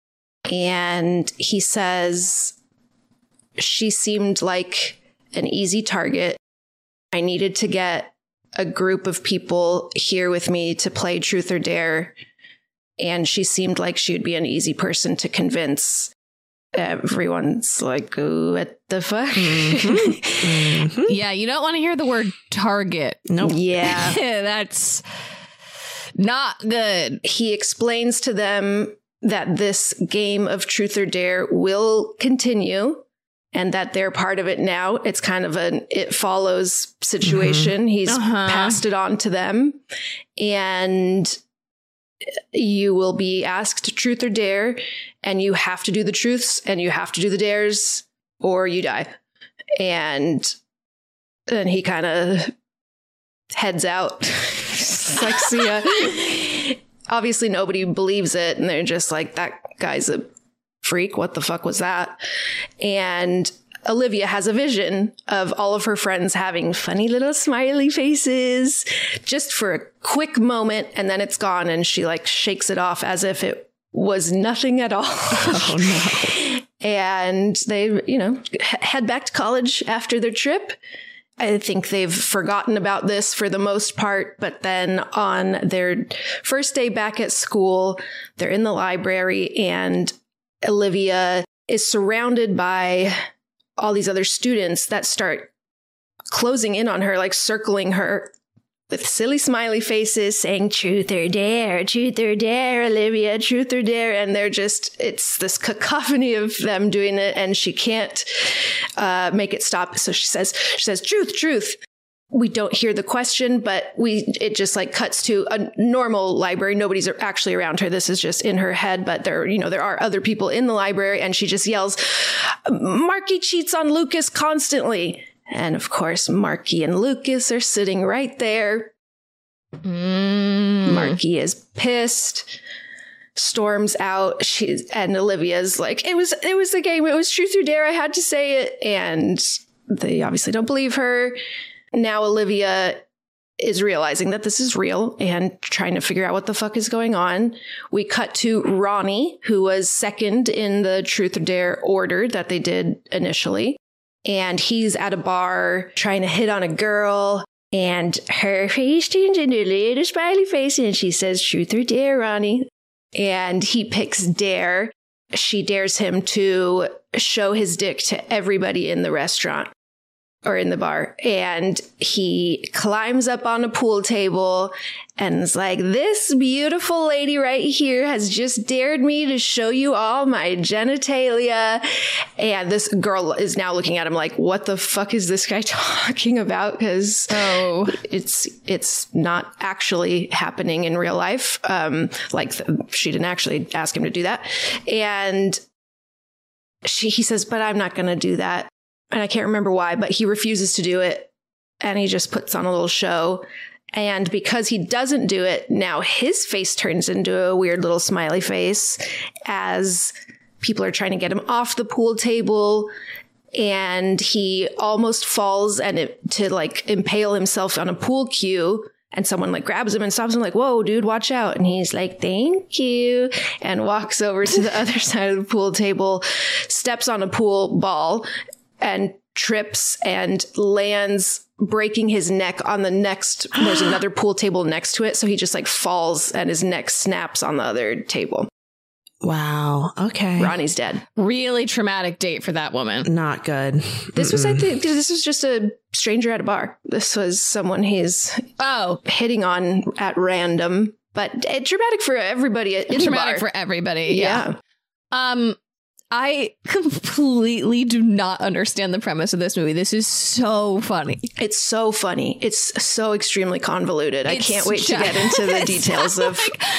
And he says, she seemed like an easy target. I needed to get a group of people here with me to play Truth or Dare. And she seemed like she would be an easy person to convince. Everyone's like, what the fuck? Mm-hmm. Yeah, you don't want to hear the word target. Nope. Yeah. That's not good. He explains to them that this game of Truth or Dare will continue and that they're part of it now. It's kind of an it follows situation. He's Uh-huh. passed it on to them. And you will be asked Truth or Dare, and you have to do the truths and you have to do the dares or you die. And then he kind of heads out. It's like, see ya. Obviously nobody believes it, and they're just like, that guy's a freak. What the fuck was that? And Olivia has a vision of all of her friends having funny little smiley faces just for a quick moment. And then it's gone. And she like shakes it off as if it was nothing at all. Oh, no. And they, you know, head back to college after their trip. I think they've forgotten about this for the most part. But then on their first day back at school, they're in the library and Olivia is surrounded by all these other students that start closing in on her, like circling her with silly smiley faces saying, truth or dare, truth or dare, Olivia, truth or dare. And they're just, it's this cacophony of them doing it. And she can't uh, make it stop. So she says, she says, truth, truth. We don't hear the question, but we, it just like cuts to a normal library. Nobody's actually around her. This is just in her head, but there, you know, there are other people in the library and she just yells, Marky cheats on Lucas constantly. And of course, Marky and Lucas are sitting right there. Mm. Marky is pissed, storms out. She's, and Olivia's like, it was, it was the game. It was truth or dare. I had to say it. And they obviously don't believe her. Now Olivia is realizing that this is real and trying to figure out what the fuck is going on. We cut to Ronnie, who was second in the truth or dare order that they did initially. And he's at a bar trying to hit on a girl. And her face turns into a little smiley face. And she says, truth or dare, Ronnie. And he picks dare. She dares him to show his dick to everybody in the restaurant. Or in the bar. And he climbs up on a pool table and is like, this beautiful lady right here has just dared me to show you all my genitalia. And this girl is now looking at him like, what the fuck is this guy talking about? Because Oh. it's it's not actually happening in real life. Um, like th- she didn't actually ask him to do that. And she he says, but I'm not going to do that. And I can't remember why, but he refuses to do it. And he just puts on a little show. And because he doesn't do it, now his face turns into a weird little smiley face as people are trying to get him off the pool table. And he almost falls and it, to like impale himself on a pool cue. And someone like grabs him and stops him like, whoa, dude, watch out. And he's like, thank you. And walks over to the other side of the pool table, steps on a pool ball and trips and lands, breaking his neck on the next, there's another pool table next to it. So he just like falls and his neck snaps on the other table. Wow. Okay. Ronnie's dead. Really traumatic date for that woman. Not good. This was, I think, this was just a stranger at a bar. This was someone he's Oh, hitting on at random, but it's traumatic for everybody in the traumatic bar. for everybody. Yeah. Yeah. Um, I completely do not understand the premise of this movie. This is so funny. It's so funny. It's so extremely convoluted. I It's can't wait to just- get into the details of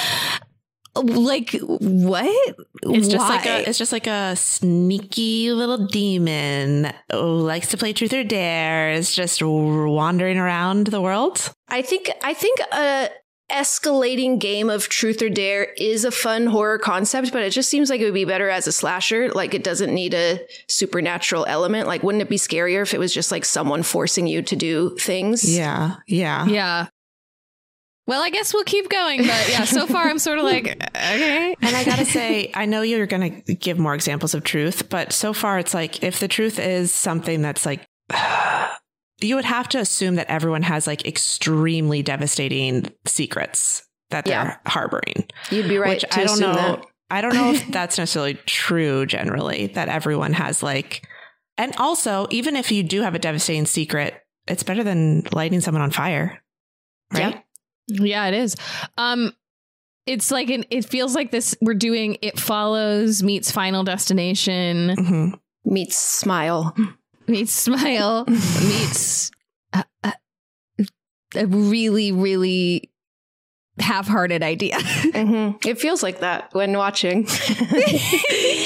Like, what? It's just Why? like a it's just like a sneaky little demon who likes to play truth or dare. Is just wandering around the world. I think I think a escalating game of truth or dare is a fun horror concept, but it just seems like it would be better as a slasher. Like it doesn't need a supernatural element. Like wouldn't it be scarier if it was just like someone forcing you to do things? Yeah. Yeah. Yeah. Well, I guess we'll keep going. But yeah, so far I'm sort of like, okay. And I gotta say, I know you're going to give more examples of truth, but so far it's like if the truth is something that's like, you would have to assume that everyone has like extremely devastating secrets that they're Yeah. harboring. You'd be right Which to I don't assume know. that. I don't know if that's necessarily true generally, that everyone has like, and also, even if you do have a devastating secret, it's better than lighting someone on fire. Right? Yeah. Yeah, it is. Um, it's like an, it feels like this. We're doing It Follows meets Final Destination Mm-hmm. Meets Smile. meets Smile meets a, a, a really, really half-hearted idea. Mm-hmm. It feels like that when watching.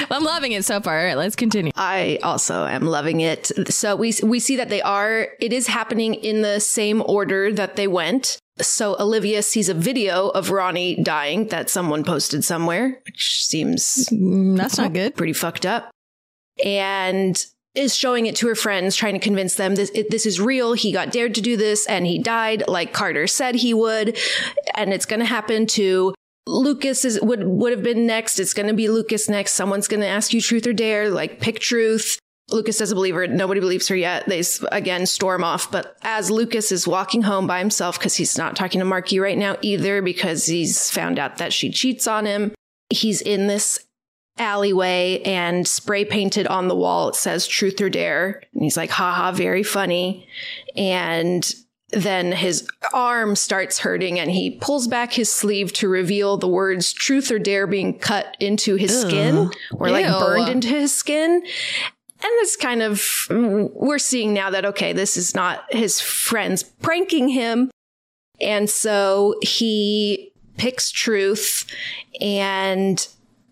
I'm loving it so far. All right, let's continue. I also am loving it. So we we see that they are, it is happening in the same order that they went. So Olivia sees a video of Ronnie dying that someone posted somewhere, which seems That's not good. pretty fucked up. And is showing it to her friends, trying to convince them this it, this is real. He got dared to do this and he died like Carter said he would. And it's going to happen to Lucas is would would have been next. It's going to be Lucas next. Someone's going to ask you truth or dare, like pick truth. Lucas doesn't believe her. Nobody believes her yet. They again storm off. But as Lucas is walking home by himself, because he's not talking to Marky right now either, because he's found out that she cheats on him. He's in this alleyway and spray painted on the wall, it says truth or dare. And he's like, haha, very funny. And then his arm starts hurting and he pulls back his sleeve to reveal the words truth or dare being cut into his Ugh. skin or like Ew. burned into his skin. And it's kind of, we're seeing now that, okay, this is not his friends pranking him. And so he picks truth and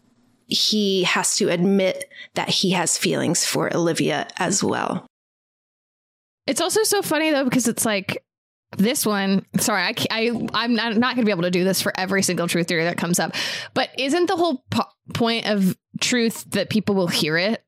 he has to admit that he has feelings for Olivia as well. It's also so funny, though, because it's like this one. Sorry, I, I, I'm not, not going to be able to do this for every single truth theory that comes up. But isn't the whole po- point of truth that people will hear it?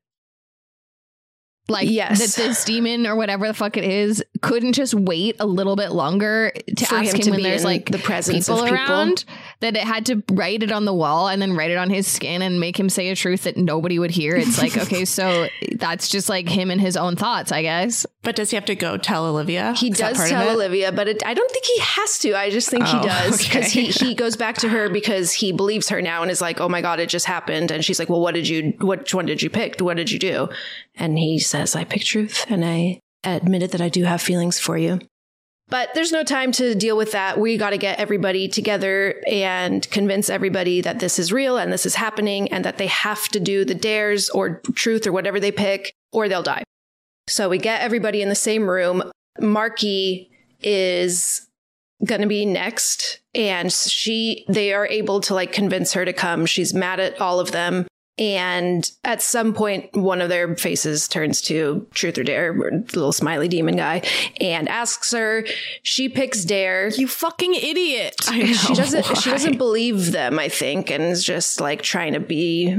Like, yes. that this demon or whatever the fuck it is couldn't just wait a little bit longer to For ask him him to when be there's in like the presence people of people. around, that it had to write it on the wall and then write it on his skin and make him say a truth that nobody would hear. It's like, okay, so that's just like him and his own thoughts, I guess. But does he have to go tell Olivia? He Is that does part of tell it? Olivia, but it, I don't think he has to. I just think Oh, he does because okay. he, he goes back to her because he believes her now and is like, oh my God, it just happened. And she's like, well, what did you, which one did you pick? What did you do? And he says, I picked truth and I admitted that I do have feelings for you. But there's no time to deal with that. We got to get everybody together and convince everybody that this is real and this is happening and that they have to do the dares or truth or whatever they pick or they'll die. So we get everybody in the same room. Marky is going to be next and she, they are able to like convince her to come. She's mad at all of them. And at some point, one of their faces turns to truth or dare, little smiley demon guy, and asks her. She picks dare. You fucking idiot. I know. She doesn't. Why? She doesn't believe them, I think, and is just like trying to be,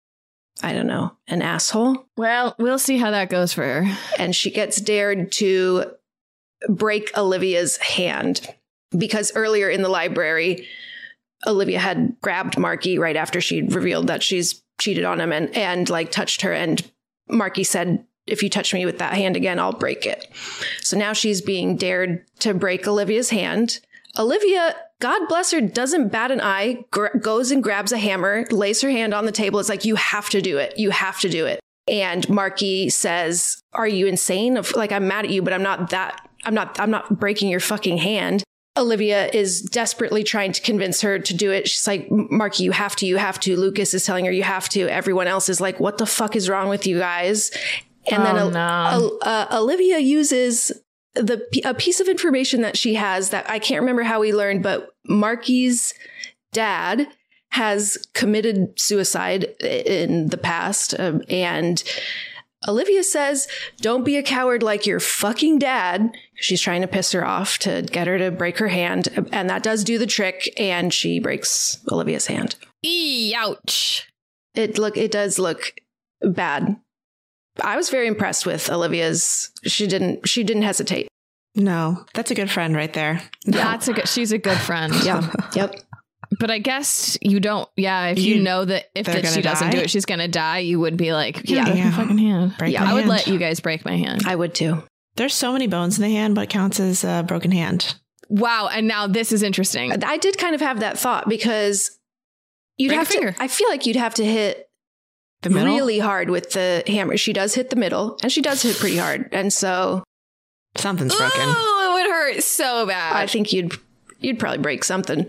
I don't know, an asshole. Well, we'll see how that goes for her. And she gets dared to break Olivia's hand because earlier in the library, Olivia had grabbed Marky right after she revealed that she's cheated on him and, and like touched her. And Marky said, if you touch me with that hand again, I'll break it. So now she's being dared to break Olivia's hand. Olivia, God bless her, doesn't bat an eye, gr- goes and grabs a hammer, lays her hand on the table. It's like, you have to do it. You have to do it. And Marky says, are you insane? Like, I'm mad at you, but I'm not that, I'm not, I'm not breaking your fucking hand. Olivia is desperately trying to convince her to do it. She's like, Marky, you have to, you have to. Lucas is telling her you have to. Everyone else is like, what the fuck is wrong with you guys? And Oh, then no. uh, uh, Olivia uses the a piece of information that she has that I can't remember how we learned, but Marky's dad has committed suicide in the past. Um, and Olivia says, don't be a coward like your fucking dad. She's trying to piss her off to get her to break her hand. And that does do the trick. And she breaks Olivia's hand. Eee, ouch. It look, it does look bad. I was very impressed with Olivia's. She didn't, she didn't hesitate. No, that's a good friend right there. That's a good, she's a good friend. Yeah. Yep. But I guess you don't, yeah, if you, You- know that if they're that she gonna doesn't die? do it, she's going to die, you would be like, yeah, Yeah. break my fucking hand. Break Yeah, my I would hand. let you guys break my hand. I would too. There's so many bones in the hand, but it counts as a broken hand. Wow. And now this is interesting. I did kind of have that thought because you'd Break a have to, finger. I feel like you'd have to hit The middle? really hard with the hammer. She does hit the middle and she does hit pretty hard. And so Something's broken. Oh, it would hurt so bad. I think you'd, you'd probably break something.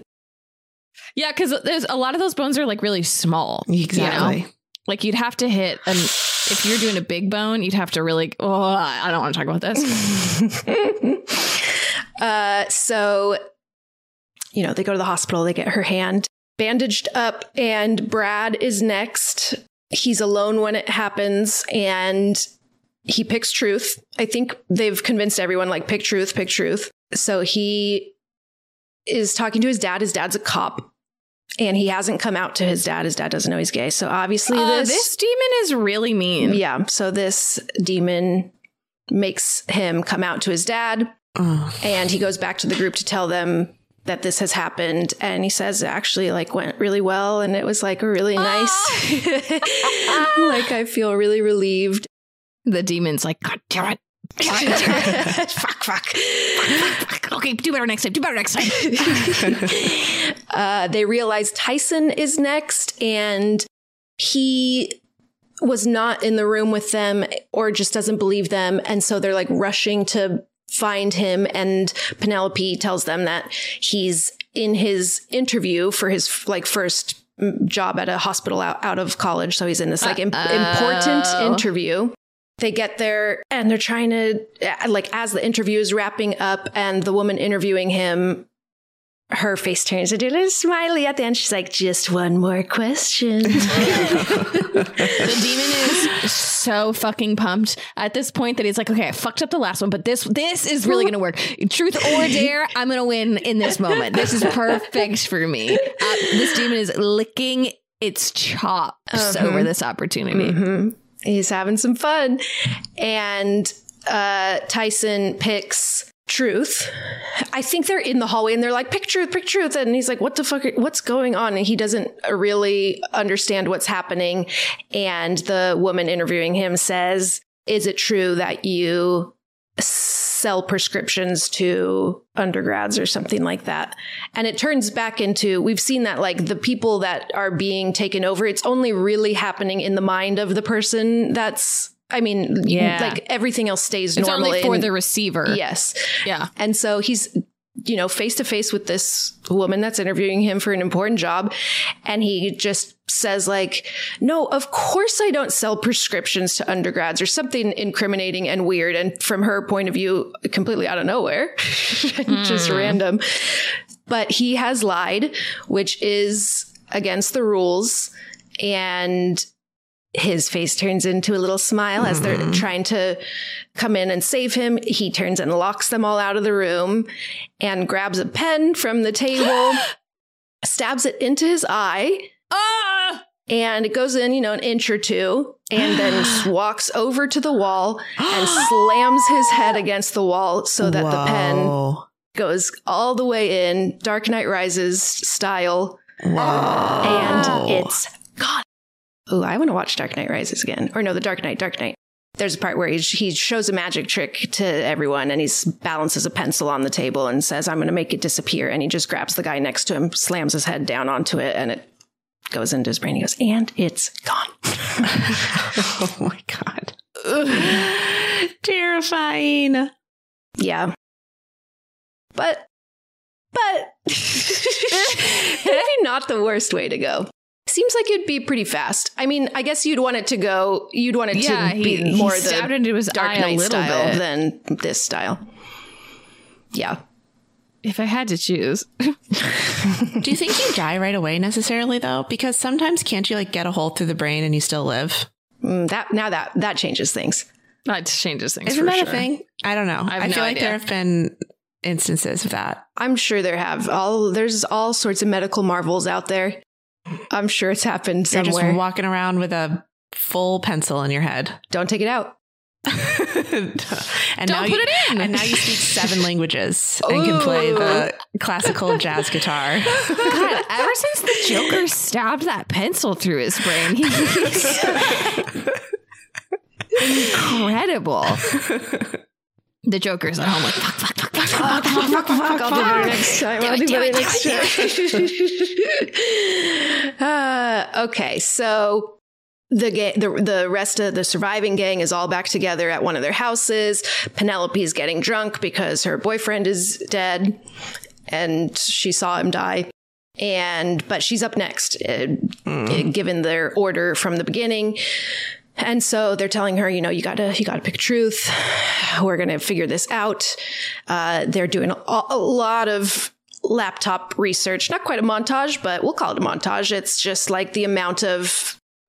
Yeah, because there's a lot of those bones are like really small. Exactly. You know? Like you'd have to hit, and if you're doing a big bone, you'd have to really. Oh, I don't want to talk about this. uh, so, you know, they go to the hospital, they get her hand bandaged up, and Brad is next. he's alone when it happens, and he picks truth. I think they've convinced everyone, like, pick truth, pick truth. So he is talking to his dad. His dad's a cop. And he hasn't come out to his dad. His dad doesn't know he's gay. So obviously uh, this... This demon is really mean. Yeah. So this demon makes him come out to his dad. Oh. And he goes back to the group to tell them that this has happened. And he says it actually, like, went really well. And it was, like, really nice. Oh. Like, I feel really relieved. The demon's like, God damn it. Damn it, damn it. fuck, fuck. fuck, fuck, fuck. Okay, do better next time. Do better next time. uh, they realize Tyson is next, and he was not in the room with them or just doesn't believe them. And so they're, like, rushing to find him. And Penelope tells them that he's in his interview for his, like, first job at a hospital out, out of college. So he's in this, like, imp- important interview. They get there and they're trying to, like, as the interview is wrapping up and the woman interviewing him, her face turns into a little smiley at the end. She's like, just one more question. The demon is so fucking pumped at this point that he's like, okay, I fucked up the last one, but this this is really going to work. Truth or dare, I'm going to win in this moment. This is perfect for me. Uh, this demon is licking its chops uh-huh. over this opportunity. Mm-hmm. He's having some fun. And uh, Tyson picks truth. I think they're in the hallway and they're like, pick truth, pick truth. And he's like, what the fuck? Are, what's going on? And he doesn't really understand what's happening. And the woman interviewing him says, is it true that you sell prescriptions to undergrads or something like that? And it turns back into, we've seen that, like, the people that are being taken over, it's only really happening in the mind of the person that's, I mean, yeah. like, everything else stays it's normal. It's only for in, the receiver. Yes. Yeah. And so he's, you know, face to face with this woman that's interviewing him for an important job. And he just says, like, no, of course I don't sell prescriptions to undergrads, or something incriminating and weird. And from her point of view, completely out of nowhere, mm. just random. But he has lied, which is against the rules. And his face turns into a little smile as they're mm-hmm. trying to come in and save him. He turns and locks them all out of the room and grabs a pen from the table, stabs it into his eye. Ah! And it goes in, you know, an inch or two, and then walks over to the wall and slams his head against the wall so that Whoa. the pen goes all the way in, Dark Knight Rises style. Whoa. And it's gone. Oh, I want to watch Dark Knight Rises again. Or no, the Dark Knight, Dark Knight. There's a part where he, he shows a magic trick to everyone, and he balances a pencil on the table and says, I'm going to make it disappear. And he just grabs the guy next to him, slams his head down onto it, and it goes into his brain. He goes, and it's gone. Oh my God. Ugh. Terrifying. Yeah. But, but maybe not the worst way to go. Seems like it'd be pretty fast. I mean, I guess you'd want it to go, you'd want it yeah, to be he, more he the into his Dark Knight style bit. than this style. Yeah. If I had to choose. Do you think you die right away necessarily, though? Because sometimes can't you, like, get a hole through the brain and you still live? Mm, that Now that, that changes things. That changes things Isn't for that sure. a thing? I don't know. I, I no feel like idea. there have been instances of that. I'm sure there have. All There's all sorts of medical marvels out there. I'm sure it's happened somewhere. You're just walking around with a full pencil in your head. Don't take it out. and Don't now put you, it in. And now you speak seven languages and can play the classical jazz guitar. God, ever since the Joker stabbed that pencil through his brain, he's incredible. The Joker's at home like, fuck, fuck, fuck, fuck, fuck, fuck, fuck, fuck, I'll do better next time. I'll do better next time. uh, okay, so the, ga- the the rest of the surviving gang is all back together at one of their houses. Penelope's getting drunk because her boyfriend is dead, and she saw him die. And but she's up next, uh, mm. given their order from the beginning. And so they're telling her, you know, you gotta, you gotta pick truth. We're going to figure this out. Uh, they're doing a, a lot of laptop research, not quite a montage, but we'll call it a montage. It's just like the amount of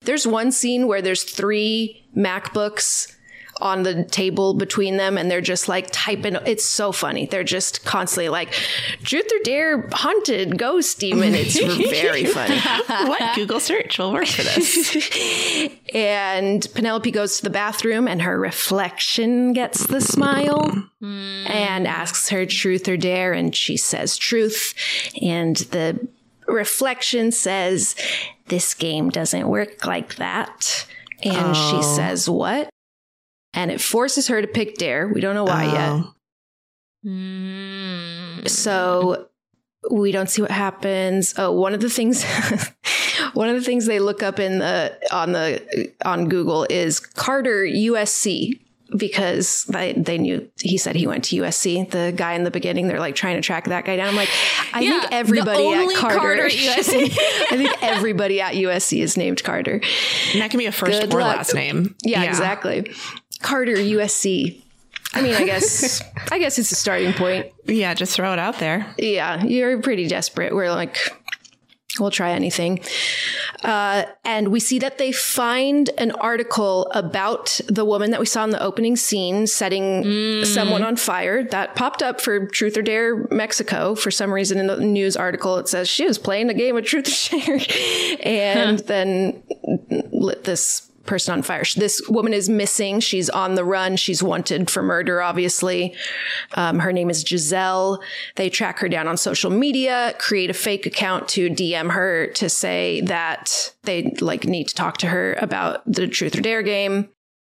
There's one scene where there's three MacBooks on the table between them, and they're just like typing. It's so funny. They're just constantly like, truth or dare, haunted, ghost demon. It's very funny. What Google search will work for this? And Penelope goes to the bathroom, and her reflection gets the smile mm. and asks her truth or dare, and she says truth. And the reflection says, this game doesn't work like that. And oh. she says, what? And it forces her to pick dare. We don't know why oh. yet. Mm. So we don't see what happens. Oh, one of the things, one of the things they look up in the on the on Google is Carter U S C, because they, they knew he said he went to U S C. The guy in the beginning, they're like trying to track that guy down. I'm like, I yeah, think everybody at Carter, Carter at U S C. I think everybody at U S C is named Carter. And that can be a first Good or luck. last name. Yeah, yeah, exactly. Carter U S C. I mean, I guess, I guess it's a starting point. Yeah, just throw it out there. Yeah, you're pretty desperate. We're like, we'll try anything. Uh, and we see that they find an article about the woman that we saw in the opening scene setting mm. someone on fire that popped up for Truth or Dare Mexico. For some reason in the news article, it says she was playing a game of Truth or Dare and huh. then lit this person on fire. This woman is missing. She's on the run. She's wanted for murder, obviously. Um, her name is Giselle. They track her down on social media, create a fake account to D M her to say that they like need to talk to her about the Truth or Dare game,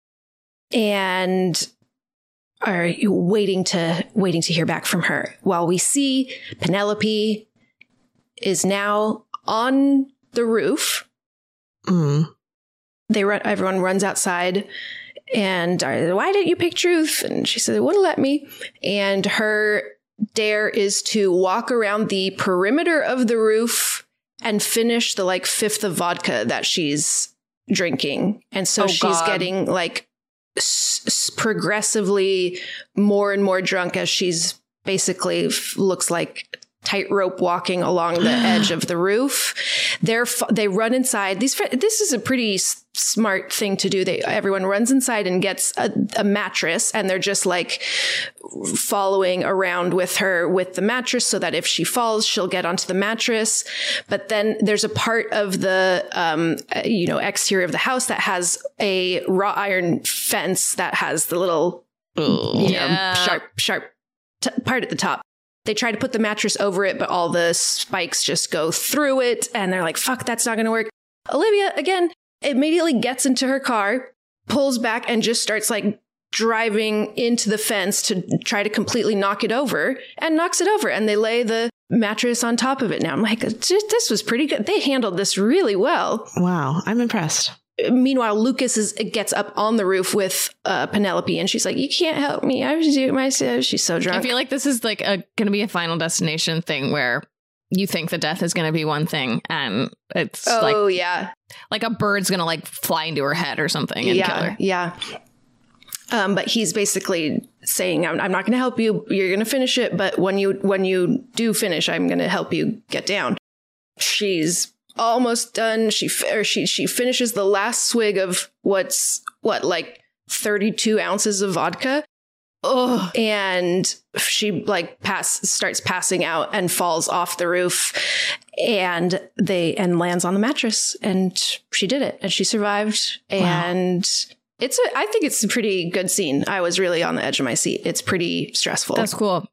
and are waiting to waiting to hear back from her. While we see Penelope is now on the roof. Mm. They run, everyone runs outside and are, why didn't you pick truth? And she said, it wouldn't let me. And her dare is to walk around the perimeter of the roof and finish the like fifth of vodka that she's drinking. And so oh, she's God. getting like s- s- progressively more and more drunk as she's basically f- looks like tightrope walking along the edge of the roof. They're they run inside. These this is a pretty s- smart thing to do. They everyone runs inside and gets a, a mattress, and they're just like following around with her with the mattress so that if she falls, she'll get onto the mattress. But then there's a part of the um you know exterior of the house that has a wrought iron fence that has the little Ooh. you Yeah. know sharp sharp t- part at the top. They try to put the mattress over it, but all the spikes just go through it. And they're like, fuck, that's not going to work. Olivia, again, immediately gets into her car, pulls back, and just starts like driving into the fence to try to completely knock it over, and knocks it over. And they lay the mattress on top of it now. I'm like, this was pretty good. They handled this really well. Wow, I'm impressed. Meanwhile, Lucas is gets up on the roof with uh, Penelope, and she's like, you can't help me. I was doing it myself. She's so drunk. I feel like this is like a going to be a Final Destination thing where you think the death is going to be one thing, and it's oh, like, oh yeah, like a bird's going to like fly into her head or something and yeah, kill her. Yeah. Um, but he's basically saying, I'm, I'm not going to help you. You're going to finish it. But when you when you do finish, I'm going to help you get down. She's almost done. She or she she finishes the last swig of what's what like thirty-two ounces of vodka. Oh, and she like pass starts passing out and falls off the roof, and they and lands on the mattress, and she did it, and she survived. Wow. And it's a I think it's a pretty good scene. I was really on the edge of my seat. It's pretty stressful. That's cool.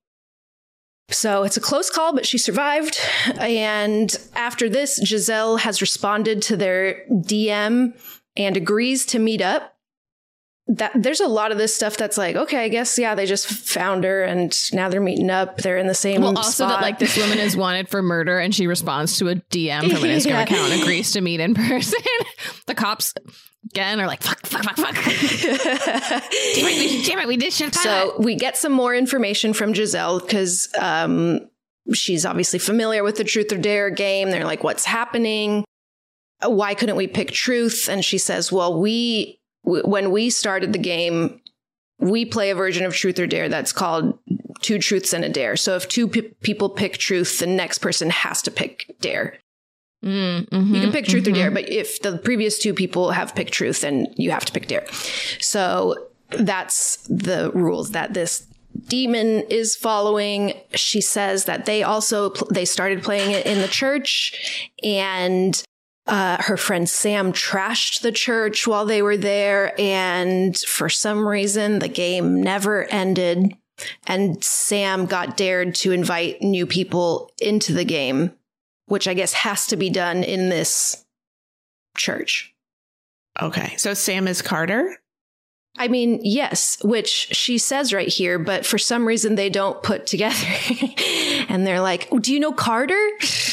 So it's a close call, but she survived. And after this, Giselle has responded to their D M and agrees to meet up. That there's a lot of this stuff that's like, okay, I guess, yeah, they just found her and now they're meeting up. They're in the same Well, also spot. that like this woman is wanted for murder and she responds to a D M from an Instagram yeah. account and agrees to meet in person. The cops again are like, fuck, fuck, fuck, fuck. damn it, we, damn it, we did shit. So we get some more information from Giselle because um, she's obviously familiar with the Truth or Dare game. They're like, what's happening? Why couldn't we pick truth? And she says, well, we... when we started the game, we play a version of Truth or Dare that's called Two Truths and a Dare. So if two p- people pick truth, the next person has to pick dare. Mm, mm-hmm, you can pick truth mm-hmm. or dare, but if the previous two people have picked truth, then you have to pick dare. So that's the rules that this demon is following. She says that they also, they started playing it in the church, and uh, her friend Sam trashed the church while they were there. And for some reason, the game never ended. And Sam got dared to invite new people into the game, which I guess has to be done in this church. Okay. So Sam is Carter? I mean, yes, which she says right here, but for some reason they don't put together. And they're like, oh, do you know Carter?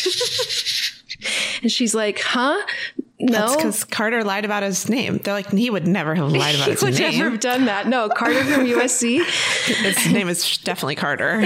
And she's like, huh? No. That's because Carter lied about his name. They're like, he would never have lied about his he would name. never have done that. No, Carter from U S C. His name is definitely Carter.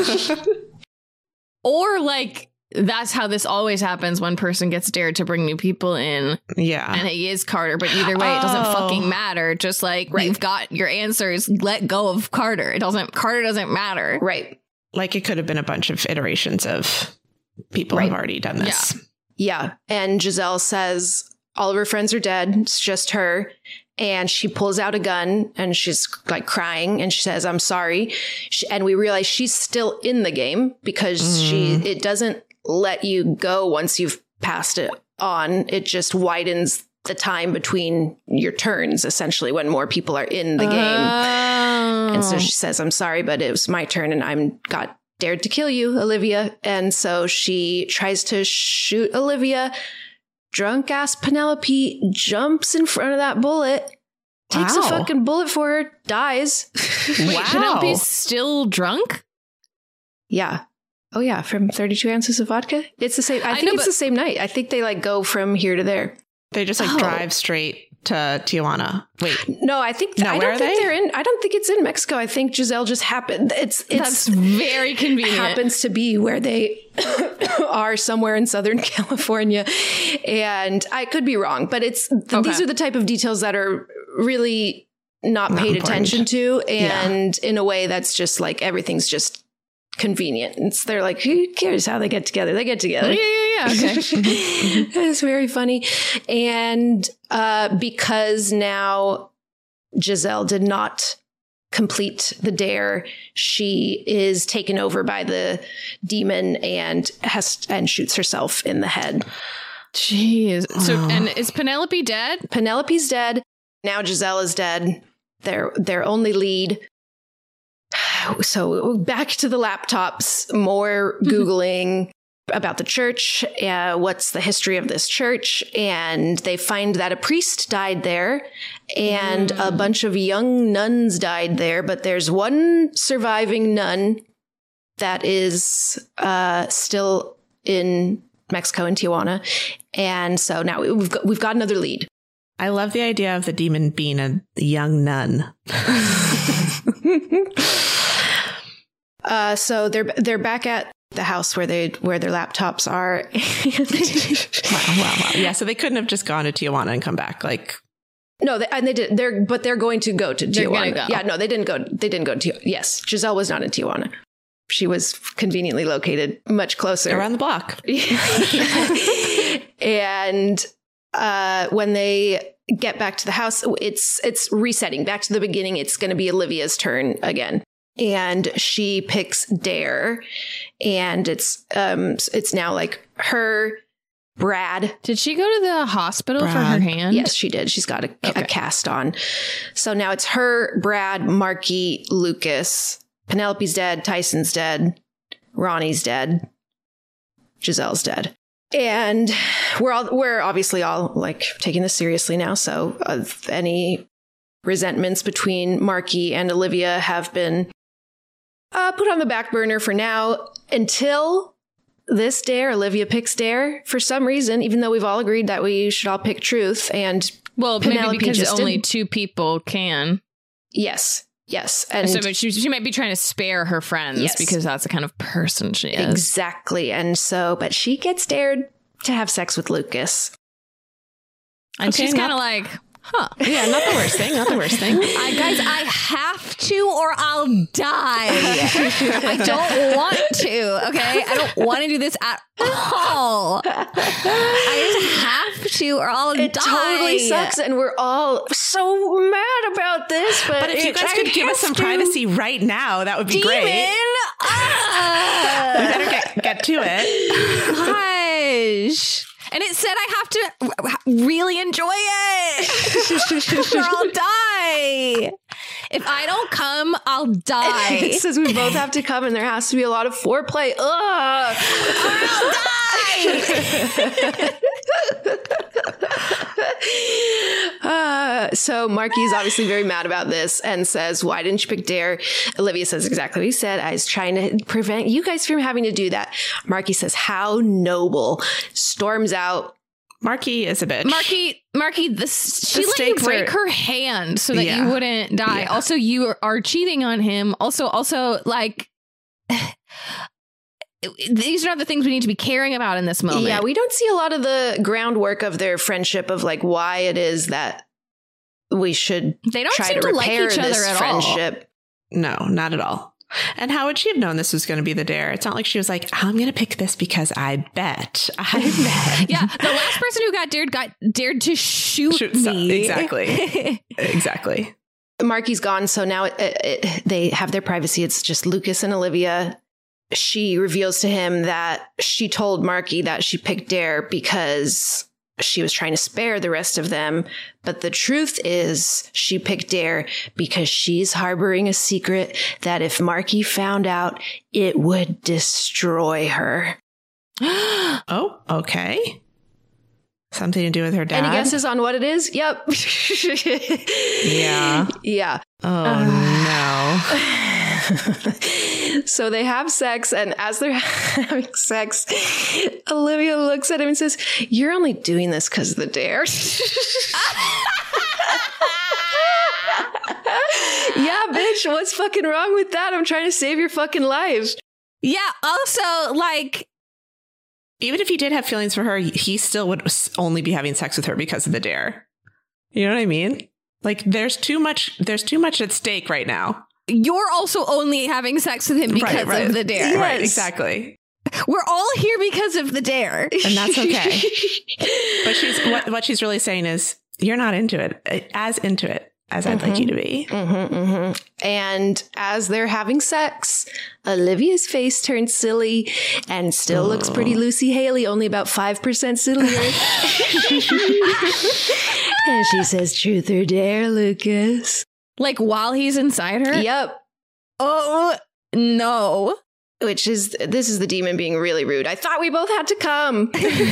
Or like, that's how this always happens. One person gets dared to bring new people in. Yeah. And he is Carter. But either way, it doesn't Oh. fucking matter. Just like Right. you've got your answers. Let go of Carter. It doesn't, Carter doesn't matter. Right. Like it could have been a bunch of iterations of people Right. who have already done this. Yeah. And Giselle says all of her friends are dead. It's just her. And she pulls out a gun and she's like crying and she says, I'm sorry. She, and we realize she's still in the game because mm. she, it doesn't let you go once you've passed it on. It just widens the time between your turns, essentially, when more people are in the game. Oh. And so she says, I'm sorry, but it was my turn and I'm got dared to kill you, Olivia. And so she tries to shoot Olivia. Drunk ass Penelope jumps in front of that bullet, takes Wow. a fucking bullet for her, dies. Wait, Wow. Penelope's still drunk? Yeah. Oh yeah, from thirty-two ounces of vodka. It's the same. I, I think know, it's but- the same night. I think they like go from here to there. They just like Oh. drive straight to Tijuana. Wait. No, I think No, I where don't are think they? they? are in. I don't think it's in Mexico. I think Giselle just happened. It's it's That's very convenient. happens to be where they are, somewhere in Southern California. And I could be wrong, but it's th- Okay. these are the type of details that are really not, Not paid important. attention to, Yeah. and in a way that's just like everything's just convenient. It's they're like, who cares how they get together? They get together. Yeah, yeah, yeah. Okay. It's very funny. And uh, because now Giselle did not complete the dare, she is taken over by the demon and has and shoots herself in the head. Jeez. So, Oh. and is Penelope dead? Penelope's dead. Now Giselle is dead. Their their only lead. So back to the laptops, more Googling about the church. Uh, what's the history of this church? And they find that a priest died there and a bunch of young nuns died there. But there's one surviving nun that is uh, still in Mexico, in Tijuana. And so now we've got, we've got another lead. I love the idea of the demon being a young nun. Uh, so they're they're back at the house where they where their laptops are. Wow, wow, wow. Yeah, so they couldn't have just gone to Tijuana and come back. Like, No, they, and they did. They're but they're going to go to They're Tijuana. gonna go. Yeah, no, they didn't go. They didn't go to. Yes, Giselle was not in Tijuana. She was conveniently located much closer. around the block. And uh, when they get back to the house, it's it's resetting back to the beginning. It's going to be Olivia's turn again. And she picks Dare, and it's um it's now like her, Brad. Did she go to the hospital for her Brad. hand? Yes, she did. She's got a, Okay. a cast on. So now it's her, Brad, Marky, Lucas. Penelope's dead. Tyson's dead. Ronnie's dead. Giselle's dead. And we're all we're obviously all like taking this seriously now. So uh, any resentments between Marky and Olivia have been uh, put on the back burner for now until this dare. Olivia picks Dare for some reason, even though we've all agreed that we should all pick Truth. And Well, Penelope maybe because just only didn't. two people can. yes, yes, and So but she, she might be trying to spare her friends Yes. because that's the kind of person she is. exactly. And so, but she gets dared to have sex with Lucas. And Okay, she's not- kind of like, Huh. Yeah, not the worst thing. Not the worst thing. I, guys, I have to or I'll die. I don't want to, okay? I don't want to do this at all. I just have to or I'll It die. totally sucks, and we're all so mad about this. But, But if you it- guys I could give us have some to. privacy right now, that would be Demon! great. Ah! We better get, get to it. Gosh. And it said I have to really enjoy it or I'll die. If I don't come, I'll die. It says we both have to come, and there has to be a lot of foreplay. Ugh. I'll die. Uh, so Marky is obviously very mad about this and says, why didn't you pick Dare? Olivia says exactly what he said. I was trying to prevent you guys from having to do that. Marky says, how noble. Storms out. Marky is a bitch. Marky, Marky, the, she The let you stakes break are- her hand so that Yeah. you wouldn't die. Yeah. Also, you are, are cheating on him. Also, also, like, these are not the things we need to be caring about in this moment. Yeah, we don't see a lot of the groundwork of their friendship of like why it is that we should they don't try seem to to like repair each this other at friendship. No, not at all. And how would she have known this was going to be the dare? It's not like she was like, I'm going to pick this because I bet. I bet. all. Yeah, the last person who got dared got dared to shoot, Shoot some- me. exactly. Exactly. Marky's gone, so now it, it, it, they have their privacy. It's just Lucas and Olivia. She reveals to him that she told Marky that she picked Dare because she was trying to spare the rest of them. But the truth is she picked Dare because she's harboring a secret that if Marky found out, it would destroy her. Oh, okay. Something to do with her dad? Any guesses on what it is? Yep. Yeah. Yeah. Oh, So they have sex, and as they're having sex, Olivia looks at him and says, "You're only doing this because of the dare." Yeah, bitch, what's fucking wrong with that? I'm trying to save your fucking life. Yeah. Also, like, even if he did have feelings for her, he still would s- only be having sex with her because of the dare. You know what I mean? Like, there's too much. There's too much at stake right now. you're also only having sex with him because Right, right. of the dare. Right, Yes. exactly. We're all here because of the dare. And that's okay. But she's what what she's really saying is, you're not into it, as into it as I'd like you to be. Mm-hmm, mm-hmm. And as they're having sex, Olivia's face turns silly and still looks pretty Lucy Haley, only about five percent sillier. And she says, "Truth or dare, Lucas?" Like while he's inside her. Yep. Oh, no. Which is, this is the demon being really rude. I thought we both had to come.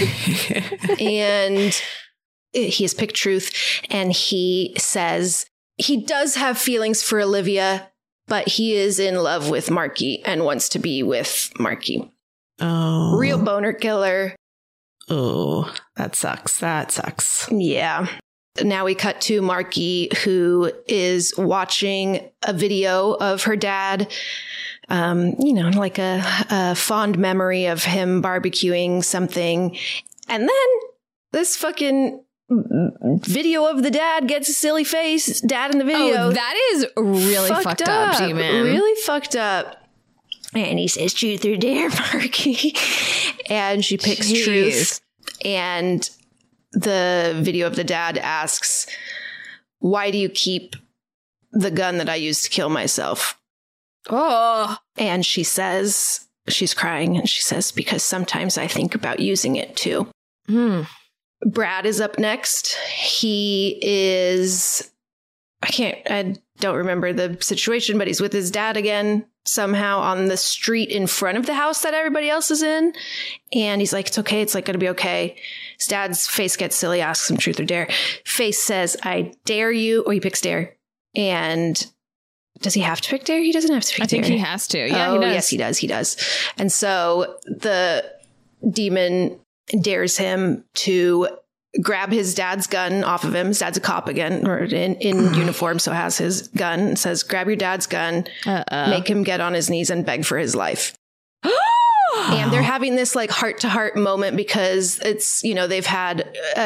And he has picked Truth, and he says he does have feelings for Olivia, but he is in love with Marky and wants to be with Marky. Oh, Real boner killer. Oh, that sucks. That sucks. Yeah. Now we cut to Marky, who is watching a video of her dad. Um, you know, like a, a fond memory of him barbecuing something. And then this fucking video of the dad gets a silly face. Dad in the video. Oh, that is really fucked, up, Demon. Really fucked up. And he says, "Truth or dare, Marky?" And she picks Jeez. Truth. And the video of the dad asks, "Why do you keep the gun that I used to kill myself?" Oh, And she says, she's crying, and she says, "Because sometimes I think about using it too." Hmm. Brad is up next. He is, I can't, I don't remember the situation, but he's with his dad again, somehow on the street in front of the house that everybody else is in. And he's like, "It's okay. It's like going to be okay." His dad's face gets silly, asks him truth or dare. Face says, "I dare you," or he picks dare. And does he have to pick dare? He doesn't have to pick I dare. think he has to. Yeah, oh, he does. yes, he does. He does. And so the demon dares him to grab his dad's gun off of him. His dad's a cop again, or in, in uniform, so has his gun. And says, "Grab your dad's gun, Uh-uh. make him get on his knees and beg for his life." And they're having this like heart to heart moment because it's, you know, they've had a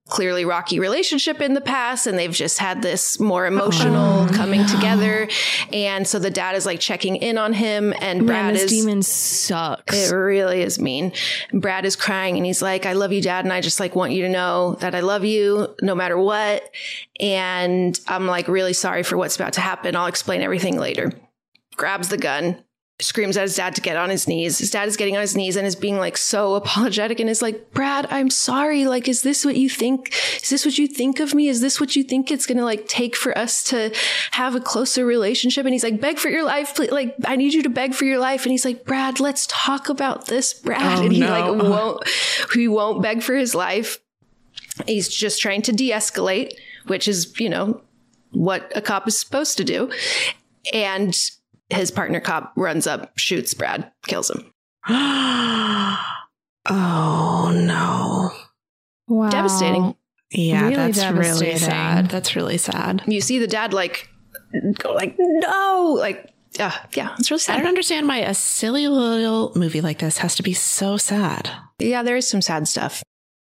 clearly rocky relationship in the past, and they've just had this more emotional oh, coming no. together. And so the dad is like checking in on him, and Brad Man, this is demon sucks. It really is mean. And Brad is crying, and he's like, I love you, Dad. And I just like want you to know that I love you no matter what. And I'm like really sorry for what's about to happen. I'll explain everything later. Grabs the gun, screams at his dad to get on his knees. His dad is getting on his knees and is being like so apologetic and is like, Brad, I'm sorry. Like, is this what you think? Is this what you think of me? Is this what you think it's going to like take for us to have a closer relationship? And he's like, beg for your life. Please. Like, I need you to beg for your life. And he's like, Brad, let's talk about this, Brad. Oh, and he no. like won't, he won't beg for his life. He's just trying to de-escalate, which is, you know, what a cop is supposed to do. And his partner cop runs up, shoots Brad, kills him. Oh, no. Wow. Devastating. Yeah, Really that's devastating. really sad. That's really sad. You see the dad like, go like, no, like, uh, yeah, it's really sad. I don't understand why a silly little movie like this has to be so sad. Yeah, there is some sad stuff.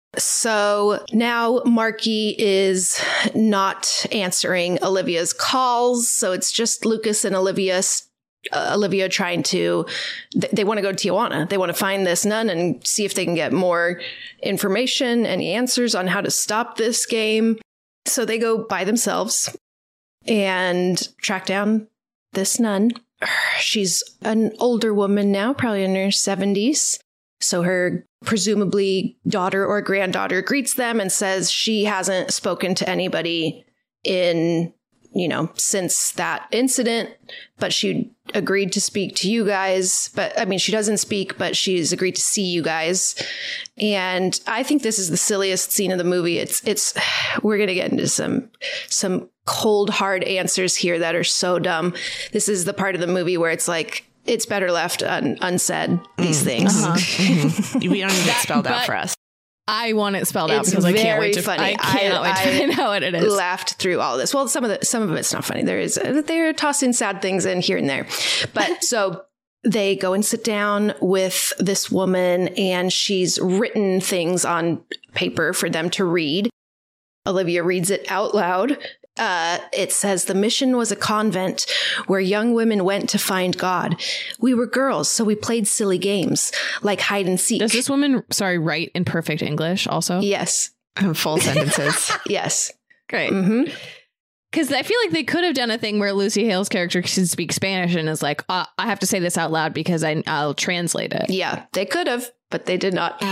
So now Marky is not answering Olivia's calls. So it's just Lucas and Olivia Uh, Olivia trying to, th- they want to go to Tijuana. They want to find this nun and see if they can get more information, any answers on how to stop this game. So they go by themselves and track down this nun. She's an older woman now, probably in her seventies. So her presumably daughter or granddaughter greets them and says she hasn't spoken to anybody in, you know, since that incident, but she agreed to speak to you guys. But I mean, she doesn't speak, but she's agreed to see you guys. And I think this is the silliest scene of the movie. It's, it's, we're going to get into some, some cold, hard answers here that are so dumb. This is the part of the movie where it's like, it's better left un- unsaid, these mm. things. Uh-huh. mm-hmm. We don't need it spelled out for us. I want it spelled out it's because I can't wait to. Funny. I cannot I, wait to I find out what it is. Laughed through all of this. Well, some of the some of it's not funny. There is they're tossing sad things in here and there, but so they go and sit down with this woman, and she's written things on paper for them to read. Olivia reads it out loud. Uh, it says, the mission was a convent where young women went to find God. We were girls, so we played silly games like hide and seek. Does this woman, sorry, write in perfect English also? Yes. Full sentences. Yes. Great. Mm-hmm. Because I feel like they could have done a thing where Lucy Hale's character can speak Spanish and is like, uh, I have to say this out loud because I, I'll translate it. Yeah, they could have, but they did not.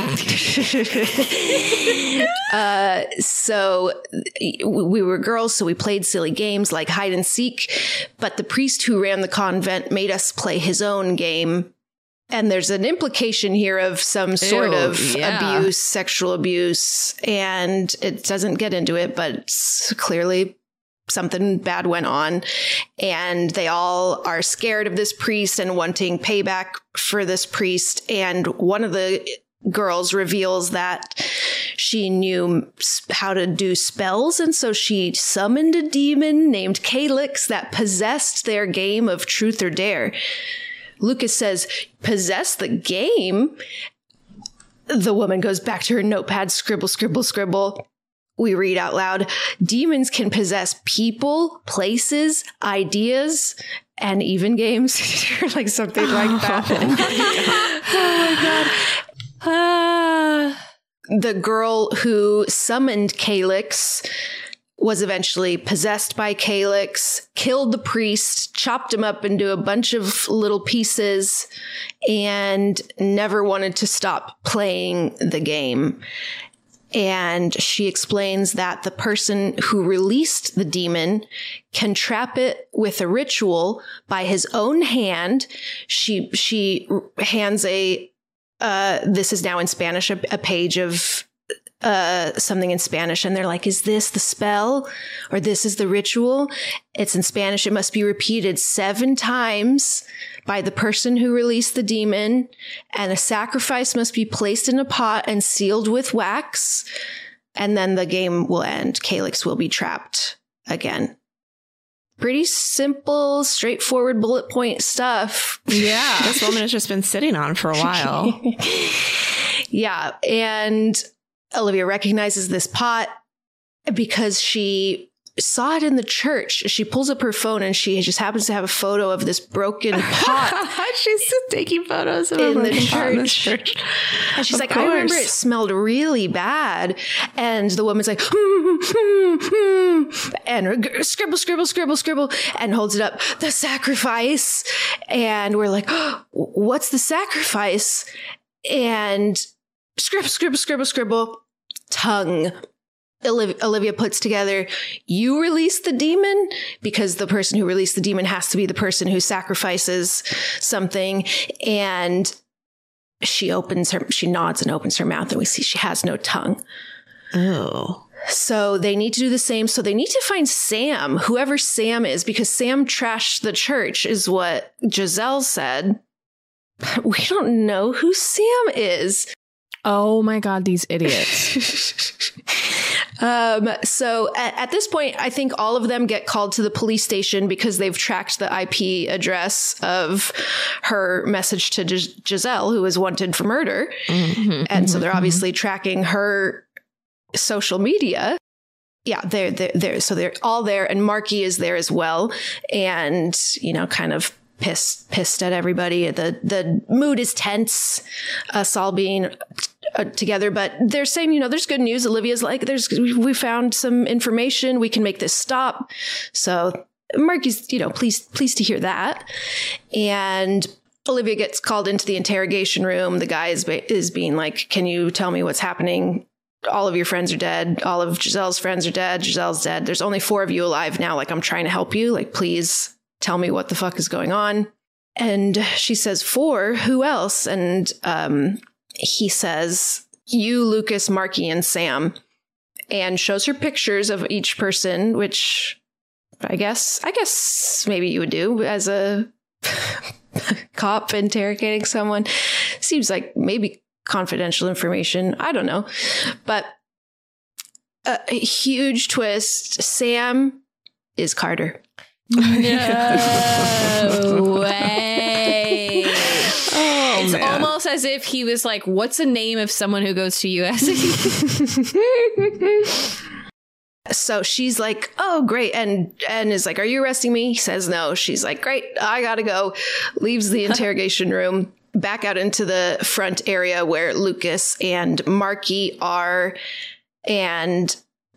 uh, so we were girls, so we played silly games like hide and seek. But the priest who ran the convent made us play his own game. And there's an implication here of some sort Ew, of yeah. abuse, sexual abuse. And it doesn't get into it, but it's clearly something bad went on, and they all are scared of this priest and wanting payback for this priest. And one of the girls reveals that she knew how to do spells, and so she summoned a demon named Calyx that possessed their game of Truth or Dare. Lucas says, possess the game? The woman goes back to her notepad, scribble, scribble, scribble. We read out loud, demons can possess people, places, ideas, and even games. Like something like that. Oh my God. Ah. The girl who summoned Calyx was eventually possessed by Calyx, killed the priest, chopped him up into a bunch of little pieces, and never wanted to stop playing the game. And she explains that the person who released the demon can trap it with a ritual by his own hand. She, she hands a, uh, this is now in Spanish, a, a page of, uh, something in Spanish. And they're like, is this the spell or this is the ritual? It's in Spanish. It must be repeated seven times by the person who released the demon, and a sacrifice must be placed in a pot and sealed with wax, and then the game will end. Calyx will be trapped again. Pretty simple, straightforward bullet point stuff. Yeah. This woman has just been sitting on for a while. Yeah. And Olivia recognizes this pot. because she saw it in the church. She pulls up her phone and she just happens to have a photo of this broken pot. She's taking photos of in the church. church. church. And she's Of like, I remember course. it smelled really bad. And the woman's like, mm, mm, mm, and scribble, scribble, scribble, scribble, and holds it up. The sacrifice. And we're like, oh, what's the sacrifice? And scribble, scribble, scribble, scribble, tongue. Olivia, Olivia puts together, you release the demon, because the person who released the demon has to be the person who sacrifices something. And she opens her, she nods and opens her mouth, and we see she has no tongue. Oh. So they need to do the same. So they need to find Sam, whoever Sam is, because Sam trashed the church is what Giselle said. But we don't know who Sam is. Oh my God, these idiots. Um, so at, at this point, I think all of them get called to the police station because they've tracked the I P address of her message to Gis- Giselle, who is wanted for murder. Mm-hmm, And so they're obviously tracking her social media. Yeah, they're, they're, they're, so they're all there, and Marky is there as well. And, you know, kind of pissed, pissed at everybody. The, the mood is tense, us all being uh, together, but they're saying, you know, there's good news. Olivia's like, there's, we found some information. We can make this stop. So Marky's, you know, pleased, pleased to hear that. And Olivia gets called into the interrogation room. The guy is, is being like, can you tell me what's happening? All of your friends are dead. All of Giselle's friends are dead. Giselle's dead. There's only four of you alive now. Like, I'm trying to help you. Like, please tell me what the fuck is going on. And she says, four? Who else? And um, he says, you, Lucas, Marky, and Sam. And shows her pictures of each person, which I guess, I guess maybe you would do as a cop interrogating someone. Seems like maybe confidential information. I don't know. But a, a huge twist. Sam is Carter. No way. Oh, It's man. almost as if he was like, what's the name of someone who goes to U S C? So she's like, oh, great. And and is like, are you arresting me? He says no. She's like, great, I gotta go. Leaves the interrogation room, back out into the front area where Lucas and Marky are. And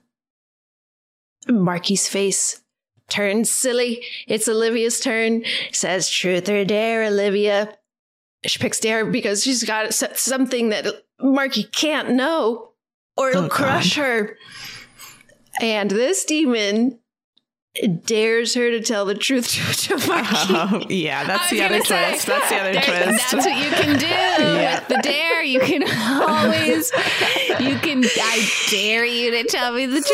Marky's face turns silly. It's Olivia's turn. Says, truth or dare, Olivia. She picks dare because she's got something that Marky can't know, or it'll Oh, crush God. her. And this demon dares her to tell the truth to, to Marky. Oh, yeah, that's the other gonna say, twist. That's the other There- twist. That's what you can do Yeah. with the dare. You can always, you can, I dare you to tell me the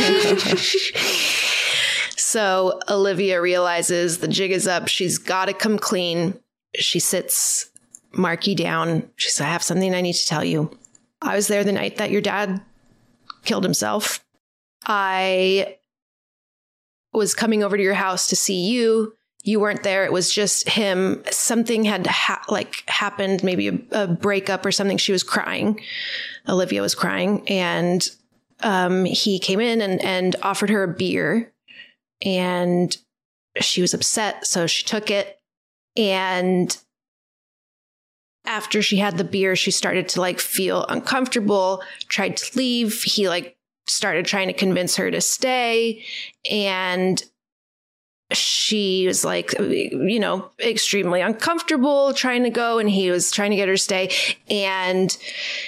truth. So Olivia realizes the jig is up. She's got to come clean. She sits Marky down. She says, I have something I need to tell you. I was there the night that your dad killed himself. I was coming over to your house to see you. You weren't there. It was just him. Something had ha- like happened, maybe a, a breakup or something. She was crying. Olivia was crying. And um, he came in and, and offered her a beer. And she was upset. So she took it. And after she had the beer, she started to like feel uncomfortable, tried to leave. He like started trying to convince her to stay. And she was like, you know, extremely uncomfortable trying to go. And he was trying to get her to stay. And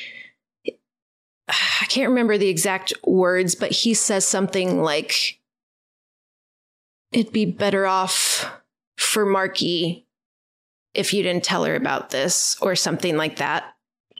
I can't remember the exact words, but he says something like, it'd be better off for Marky if you didn't tell her about this, or something like that.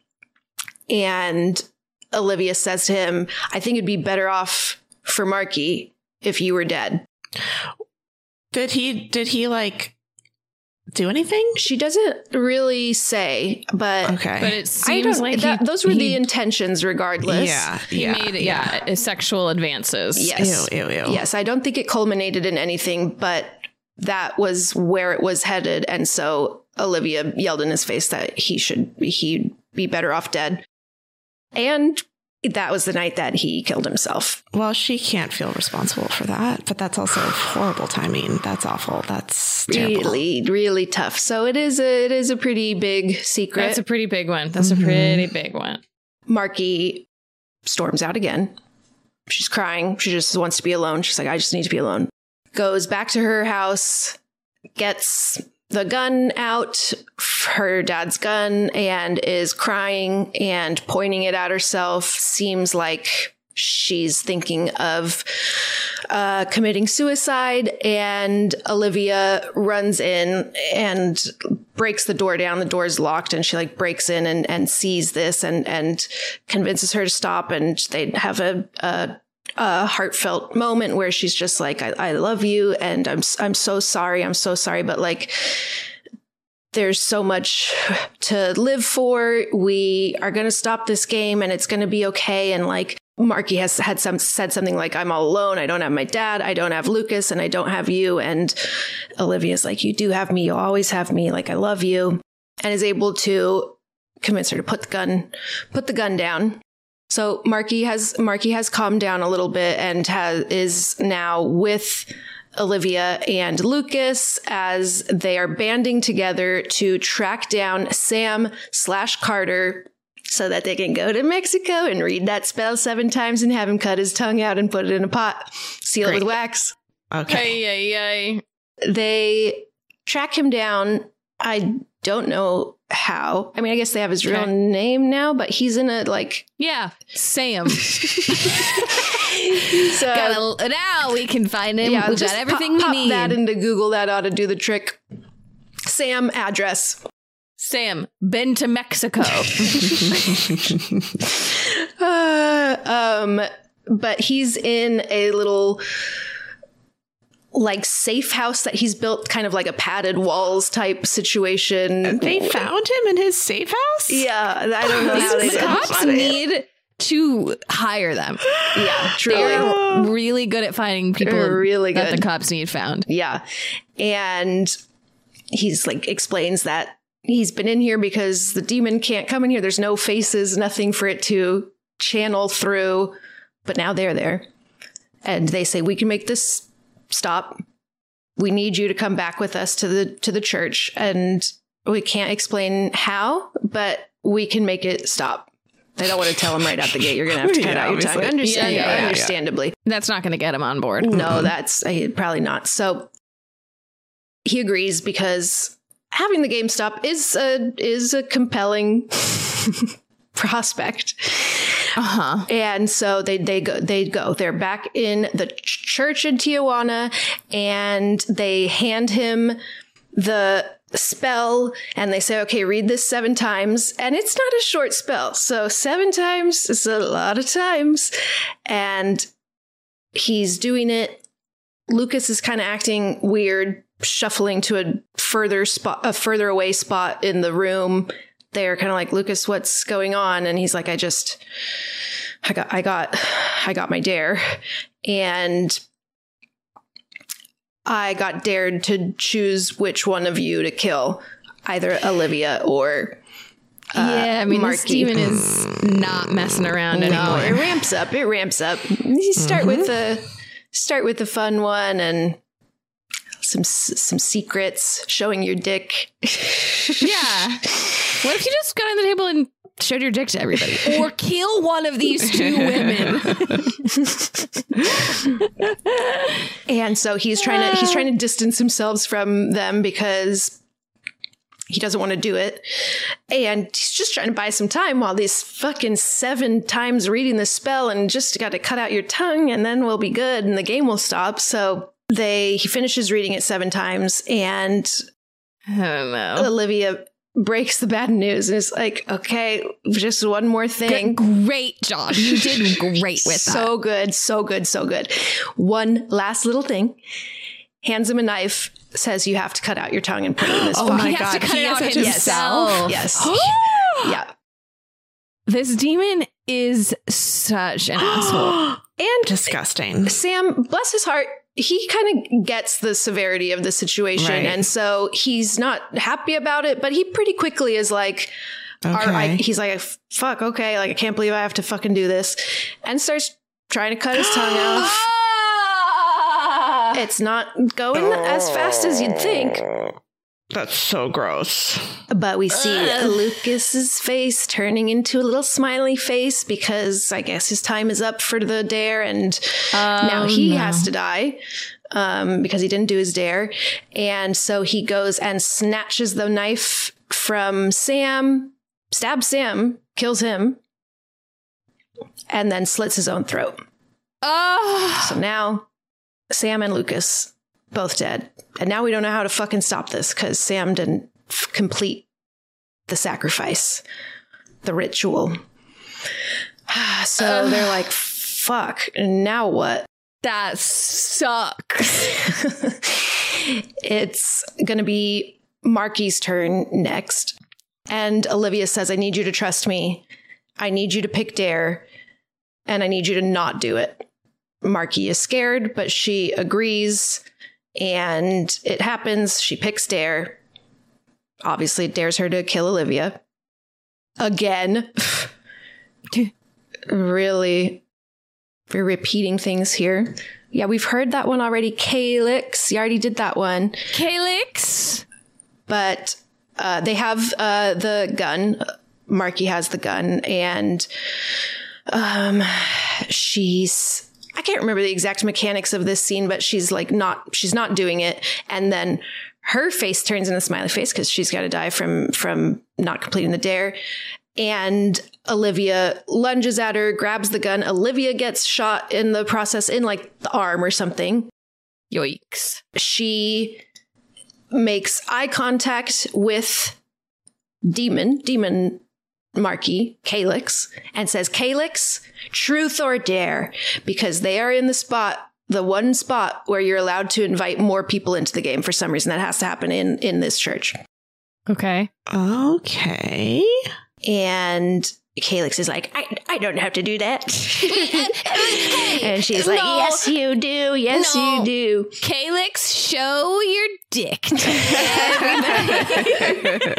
And Olivia says to him, I think it'd be better off for Marky if you were dead. Did he, did he like do anything? She doesn't really say, but Okay. But it I seems don't, like that, he, those were he, the intentions regardless. yeah. he yeah. made yeah, yeah sexual advances. Yes. Ew, ew, ew. Yes. I don't think it culminated in anything, but that was where it was headed. And so Olivia yelled in his face that he should, he'd be better off dead. And that was the night that he killed himself. Well, she can't feel responsible for that, but that's also horrible timing. That's awful. That's terrible. Really, really tough. So it is a, it is a pretty big secret. That's a pretty big one. That's Mhm. a pretty big one. Marky storms out again. She's crying. She just wants to be alone. She's like, I just need to be alone. Goes back to her house, gets the gun out, her dad's gun, and is crying and pointing it at herself. Seems like she's thinking of uh, committing suicide. And Olivia runs in and breaks the door down. The door is locked, and she like breaks in and, and sees this and, and convinces her to stop. And they have a, a a heartfelt moment where she's just like, I, I love you. And I'm, I'm so sorry. I'm so sorry. But like, there's so much to live for. We are going to stop this game and it's going to be okay. And like, Marky has had some said something like, I'm all alone. I don't have my dad. I don't have Lucas, and I don't have you. And Olivia's like, you do have me. You'll always have me. Like, I love you. And is able to convince her to put the gun, put the gun down. So Marky has Marky has calmed down a little bit and has is now with Olivia and Lucas as they are banding together to track down Sam slash Carter so that they can go to Mexico and read that spell seven times and have him cut his tongue out and put it in a pot, seal it with wax. Okay. Hey, hey, hey. They track him down. I don't know how. I mean, I guess they have his real Okay. name now, but he's in a like. Yeah, Sam. So, Gotta, now we can find him. yeah, We've just got everything pop, pop we need. that into Google. That ought to do the trick. Sam address. Sam, been to Mexico. Uh, um, but he's in a little like safe house that he's built, kind of like a padded walls type situation. They found him in his safe house? Yeah, I don't know how they These did cops it. need to hire them. Yeah, truly. They're really good at finding people They're really that good. the cops need found. Yeah. And he's like explains that he's been in here because the demon can't come in here. There's no faces, nothing for it to channel through. But now they're there. And they say, we can make this stop. We need you to come back with us to the to the church. And we can't explain how, but we can make it stop. They don't want to tell him right out the gate. You're going to have to cut Yeah, out your tongue. obviously. Understand, Yeah, yeah, yeah, yeah. understandably. That's not going to get him on board. No, that's uh, probably not. So he agrees because having the game stop is a is a compelling prospect. Uh-huh. And so they they go they go. They're back in the ch- church in Tijuana, and they hand him the spell and they say, okay, read this seven times. And it's not a short spell. So seven times is a lot of times. And he's doing it. Lucas is kind of acting weird, shuffling to a further spot, a further away spot in the room. They're kind of like, Lucas, what's going on? And he's like, I just, I got, I got, I got my dare. And I got dared to choose which one of you to kill, either Olivia or uh, Yeah, I mean, this Marky. demon is not messing around No, it anymore. ramps up. It ramps up. You start with the start with the fun one and some some secrets, showing your dick. Yeah. What if you just got on the table and showed your dick to everybody? Or kill one of these two women. And so he's trying to he's trying to distance himself from them because he doesn't want to do it. And he's just trying to buy some time while these fucking seven times reading the spell and just got to cut out your tongue and then we'll be good and the game will stop. So they he finishes reading it seven times and I don't know. Olivia breaks the bad news and is like, okay, just one more thing. Great job. You did great with that. So good, so good, so good. One last little thing. Hands him a knife, says you have to cut out your tongue and put it in this Oh pot. my God. He has it himself? Yes. Yeah. This demon is such an asshole. And Disgusting. Sam, bless his heart, he kind of gets the severity of the situation. Right. And so he's not happy about it, but he pretty quickly is like, Okay. Are, I, he's like, fuck, okay, like I can't believe I have to fucking do this, and starts trying to cut his tongue off. It's not going as fast as you'd think. That's so gross. But we see Ugh. Lucas's face turning into a little smiley face because I guess his time is up for the dare, and um, now he no. has to die um, because he didn't do his dare. And so he goes and snatches the knife from Sam, stabs Sam, kills him, and then slits his own throat. Oh. So now Sam and Lucas both dead. And now we don't know how to fucking stop this because Sam didn't f- complete the sacrifice, the ritual. So uh, they're like, fuck, now what? That sucks. It's going to be Marky's turn next. And Olivia says, I need you to trust me. I need you to pick Dare. And I need you to not do it. Marky is scared, but she agrees. And it happens. She picks Dare. Obviously, it dares her to kill Olivia. Again. Really, we're repeating things here. Yeah, we've heard that one already. Calyx. You already did that one. Calyx. But uh, they have uh, the gun. Marky has the gun. And um, she's... I can't remember the exact mechanics of this scene, but she's like not, she's not doing it. And then her face turns into a smiley face because she's got to die from, from not completing the dare. And Olivia lunges at her, grabs the gun. Olivia gets shot in the process in like the arm or something. Yikes. She makes eye contact with Demon, Demon Marky, Calyx, and says, Calyx, truth or dare? Because they are in the spot, the one spot where you're allowed to invite more people into the game for some reason. That has to happen in, in this church. Okay. Okay. And Calyx is like, I, I don't have to do that. And she's like, no. yes, you do. Yes, no. you do. Calyx, show your dick to everybody.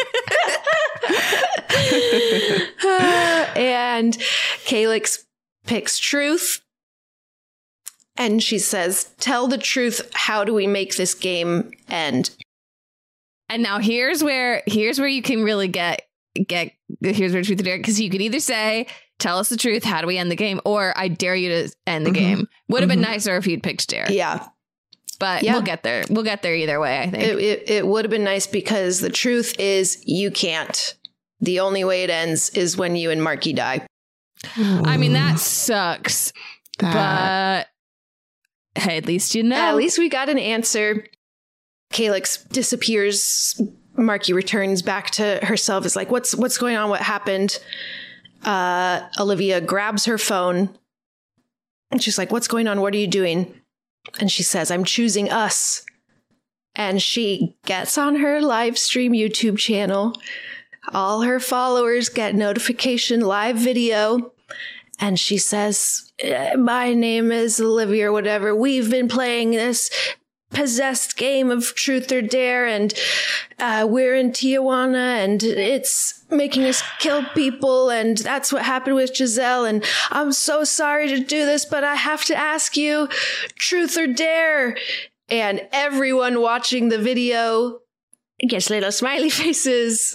And Calyx picks truth. And she says, tell the truth. How do we make this game end? And now here's where here's where you can really get get here's where truth or dare, because you could either say, tell us the truth, how do we end the game, or I dare you to end the mm-hmm. game. Would have mm-hmm. been nicer if you'd picked dare. Yeah. But yeah. we'll get there. We'll get there either way, I think. It, it, it would have been nice because the truth is you can't. The only way it ends is when you and Marky die. I mean, that sucks. That... But hey, at least you know. At least we got an answer. Calyx disappears. Marky returns back to herself. Is like, what's what's going on? What happened? Uh, Olivia grabs her phone. And she's like, what's going on? What are you doing? And she says, I'm choosing us. And she gets on her live stream YouTube channel. All her followers get notification live video. And she says, my name is Olivia or whatever. We've been playing this possessed game of truth or dare. And uh, we're in Tijuana and it's making us kill people. And that's what happened with Giselle. And I'm so sorry to do this, but I have to ask you, truth or dare? And everyone watching the video gets little smiley faces.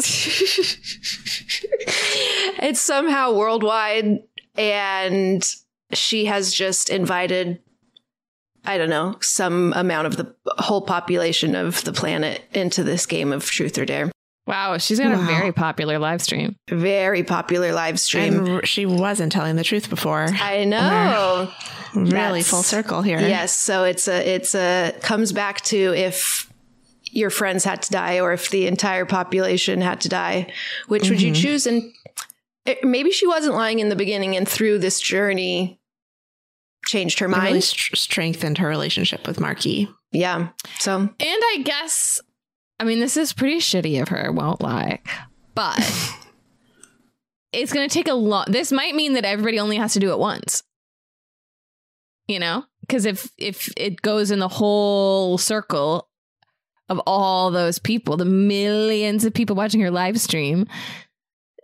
It's somehow worldwide. And she has just invited, I don't know, some amount of the whole population of the planet into this game of truth or dare. Wow, she's got wow. a very popular live stream. Very popular live stream. And she wasn't telling the truth before. I know. We're really That's, full circle here. Yes, so it's a it's a comes back to if your friends had to die or if the entire population had to die, which mm-hmm. would you choose? And it, maybe she wasn't lying in the beginning, and through this journey changed her mind. Really st- strengthened her relationship with Marky. Yeah. So, and I guess, I mean, this is pretty shitty of her, won't lie, but it's going to take a lot. This might mean that everybody only has to do it once, you know, because if, if it goes in the whole circle of all those people, the millions of people watching her live stream,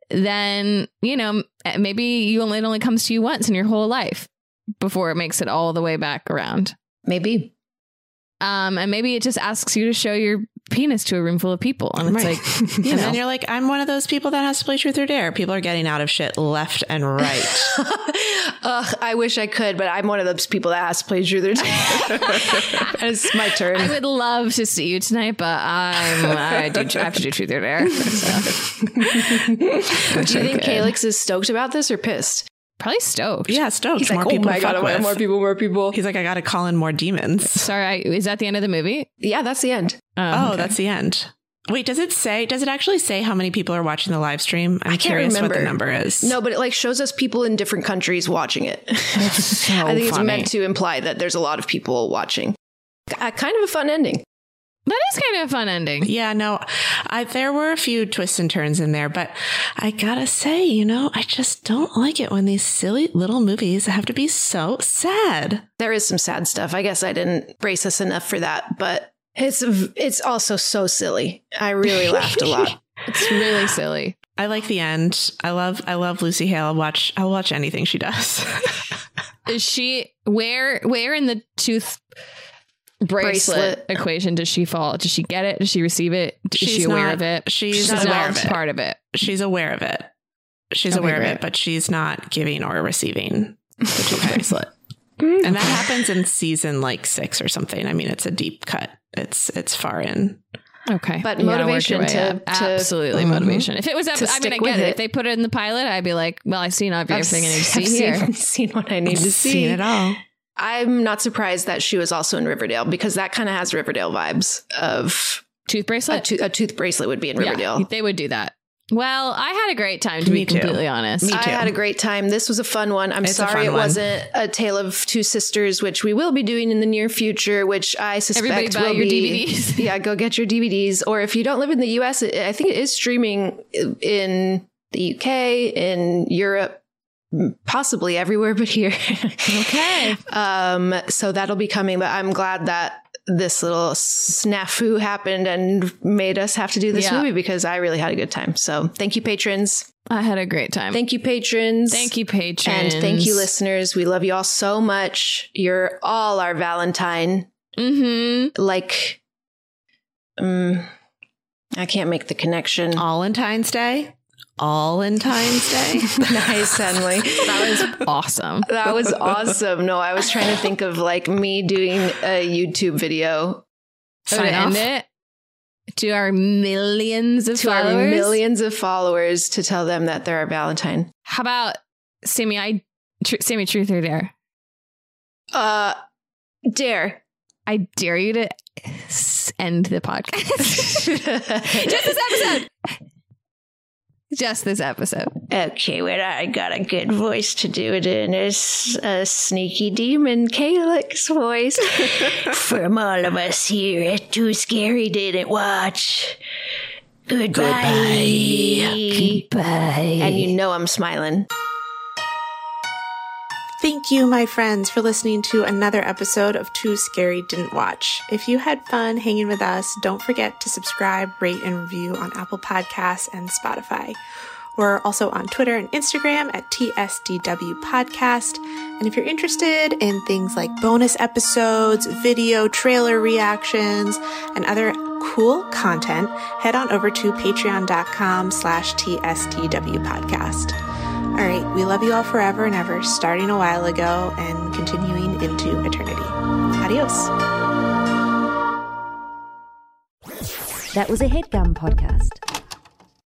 then, you know, maybe you only, it only comes to you once in your whole life before it makes it all the way back around. Maybe. Um, and maybe it just asks you to show your penis to a room full of people. And it's Right. like, you and know. then you're like, I'm one of those people that has to play truth or dare. People are getting out of shit left and right. Ugh, I wish I could, but I'm one of those people that has to play truth or dare. It's my turn. I would love to see you tonight, but I'm, I, do, I have to do truth or dare. So. Do you think Calyx is stoked about this or pissed? Probably stoked. Yeah, stoked. He's more like, oh people my to God, fuck I want with. more people, more people. He's like, I got to call in more demons. Sorry, I, is that the end of the movie? Yeah, that's the end. Oh, okay. that's the end. Wait, does it say, does it actually say how many people are watching the live stream? I'm I can't curious remember. what the number is. No, but it like shows us people in different countries watching it. It's so I think it's funny. meant to imply that there's a lot of people watching. Uh, kind of a fun ending. That is kind of a fun ending. Yeah, no, I, there were a few twists and turns in there, but I gotta say, you know, I just don't like it when these silly little movies have to be so sad. There is some sad stuff. I guess I didn't brace us enough for that, but it's it's also so silly. I really laughed a lot. It's really silly. I like the end. I love, I love Lucy Hale. I'll watch, I'll watch anything she does. Is she where where in the tooth bracelet, Bracelet. equation does she fall? Does she get it? Does she receive it? Is She's she aware not- of it? she's She's not not aware of it. part of it. She's aware of it. She's Okay, aware of great. it, but she's not giving or receiving the tooth bracelet. And that happens in season like six or something. I mean, it's a deep cut. It's it's far in. Okay, But You gotta work motivation your way to- up. to- absolutely Mhm. motivation. If it was, ep- to I mean, I stick with get it. it. If they put it in the pilot, I'd be like, well, I've seen I've everything I need to see I've here. Seen, seen what I need to see. Seen it all. I'm not surprised that she was also in Riverdale because that kind of has Riverdale vibes of Tooth a, bracelet. to- a tooth bracelet would be in Riverdale. Yeah, they would do that. Well, I had a great time, to Me be too. completely honest. Me I too. had a great time. This was a fun one. I'm It's a sorry fun it one. wasn't a Tale of Two Sisters, which we will be doing in the near future, which I suspect Everybody buy will your be, D V Ds. Yeah, go get your D V Ds. Or if you don't live in the U S, it- I think it is streaming in the U K, in Europe, possibly everywhere but here. Okay. Um, so that'll be coming, but I'm glad that this little snafu happened and made us have to do this Yeah. movie because I really had a good time. So thank you, patrons. I had a great time. Thank you, patrons. Thank you, patrons. And thank you, listeners. We love you all so much. You're all our Valentine. Mm-hmm. Like, um, I can't make the connection. Valentine's Day. Valentine's Day. Nice, Henley. That was awesome. That was awesome. No, I was trying to think of like me doing a YouTube video. To Sign end off. it to our millions of To followers. our millions of followers to tell them that they're our Valentine. How about Sammy? I tr- Sammy, truth or dare? Uh, dare. I dare you to s- end the podcast. Just this episode. Just this episode. Okay, well, I got a good voice to do it in. It's a sneaky demon Calyx voice. From all of us here at Too Scary Didn't Watch. Goodbye. Goodbye. And you know I'm smiling. Thank you, my friends, for listening to another episode of Too Scary Didn't Watch. If you had fun hanging with us, don't forget to subscribe, rate, and review on Apple Podcasts and Spotify. We're also on Twitter and Instagram at T S D W Podcast. And if you're interested in things like bonus episodes, video trailer reactions, and other cool content, head on over to patreon.com slash TSDW Podcast. All right, we love you all forever and ever, starting a while ago and continuing into eternity. Adios. That was a HeadGum podcast.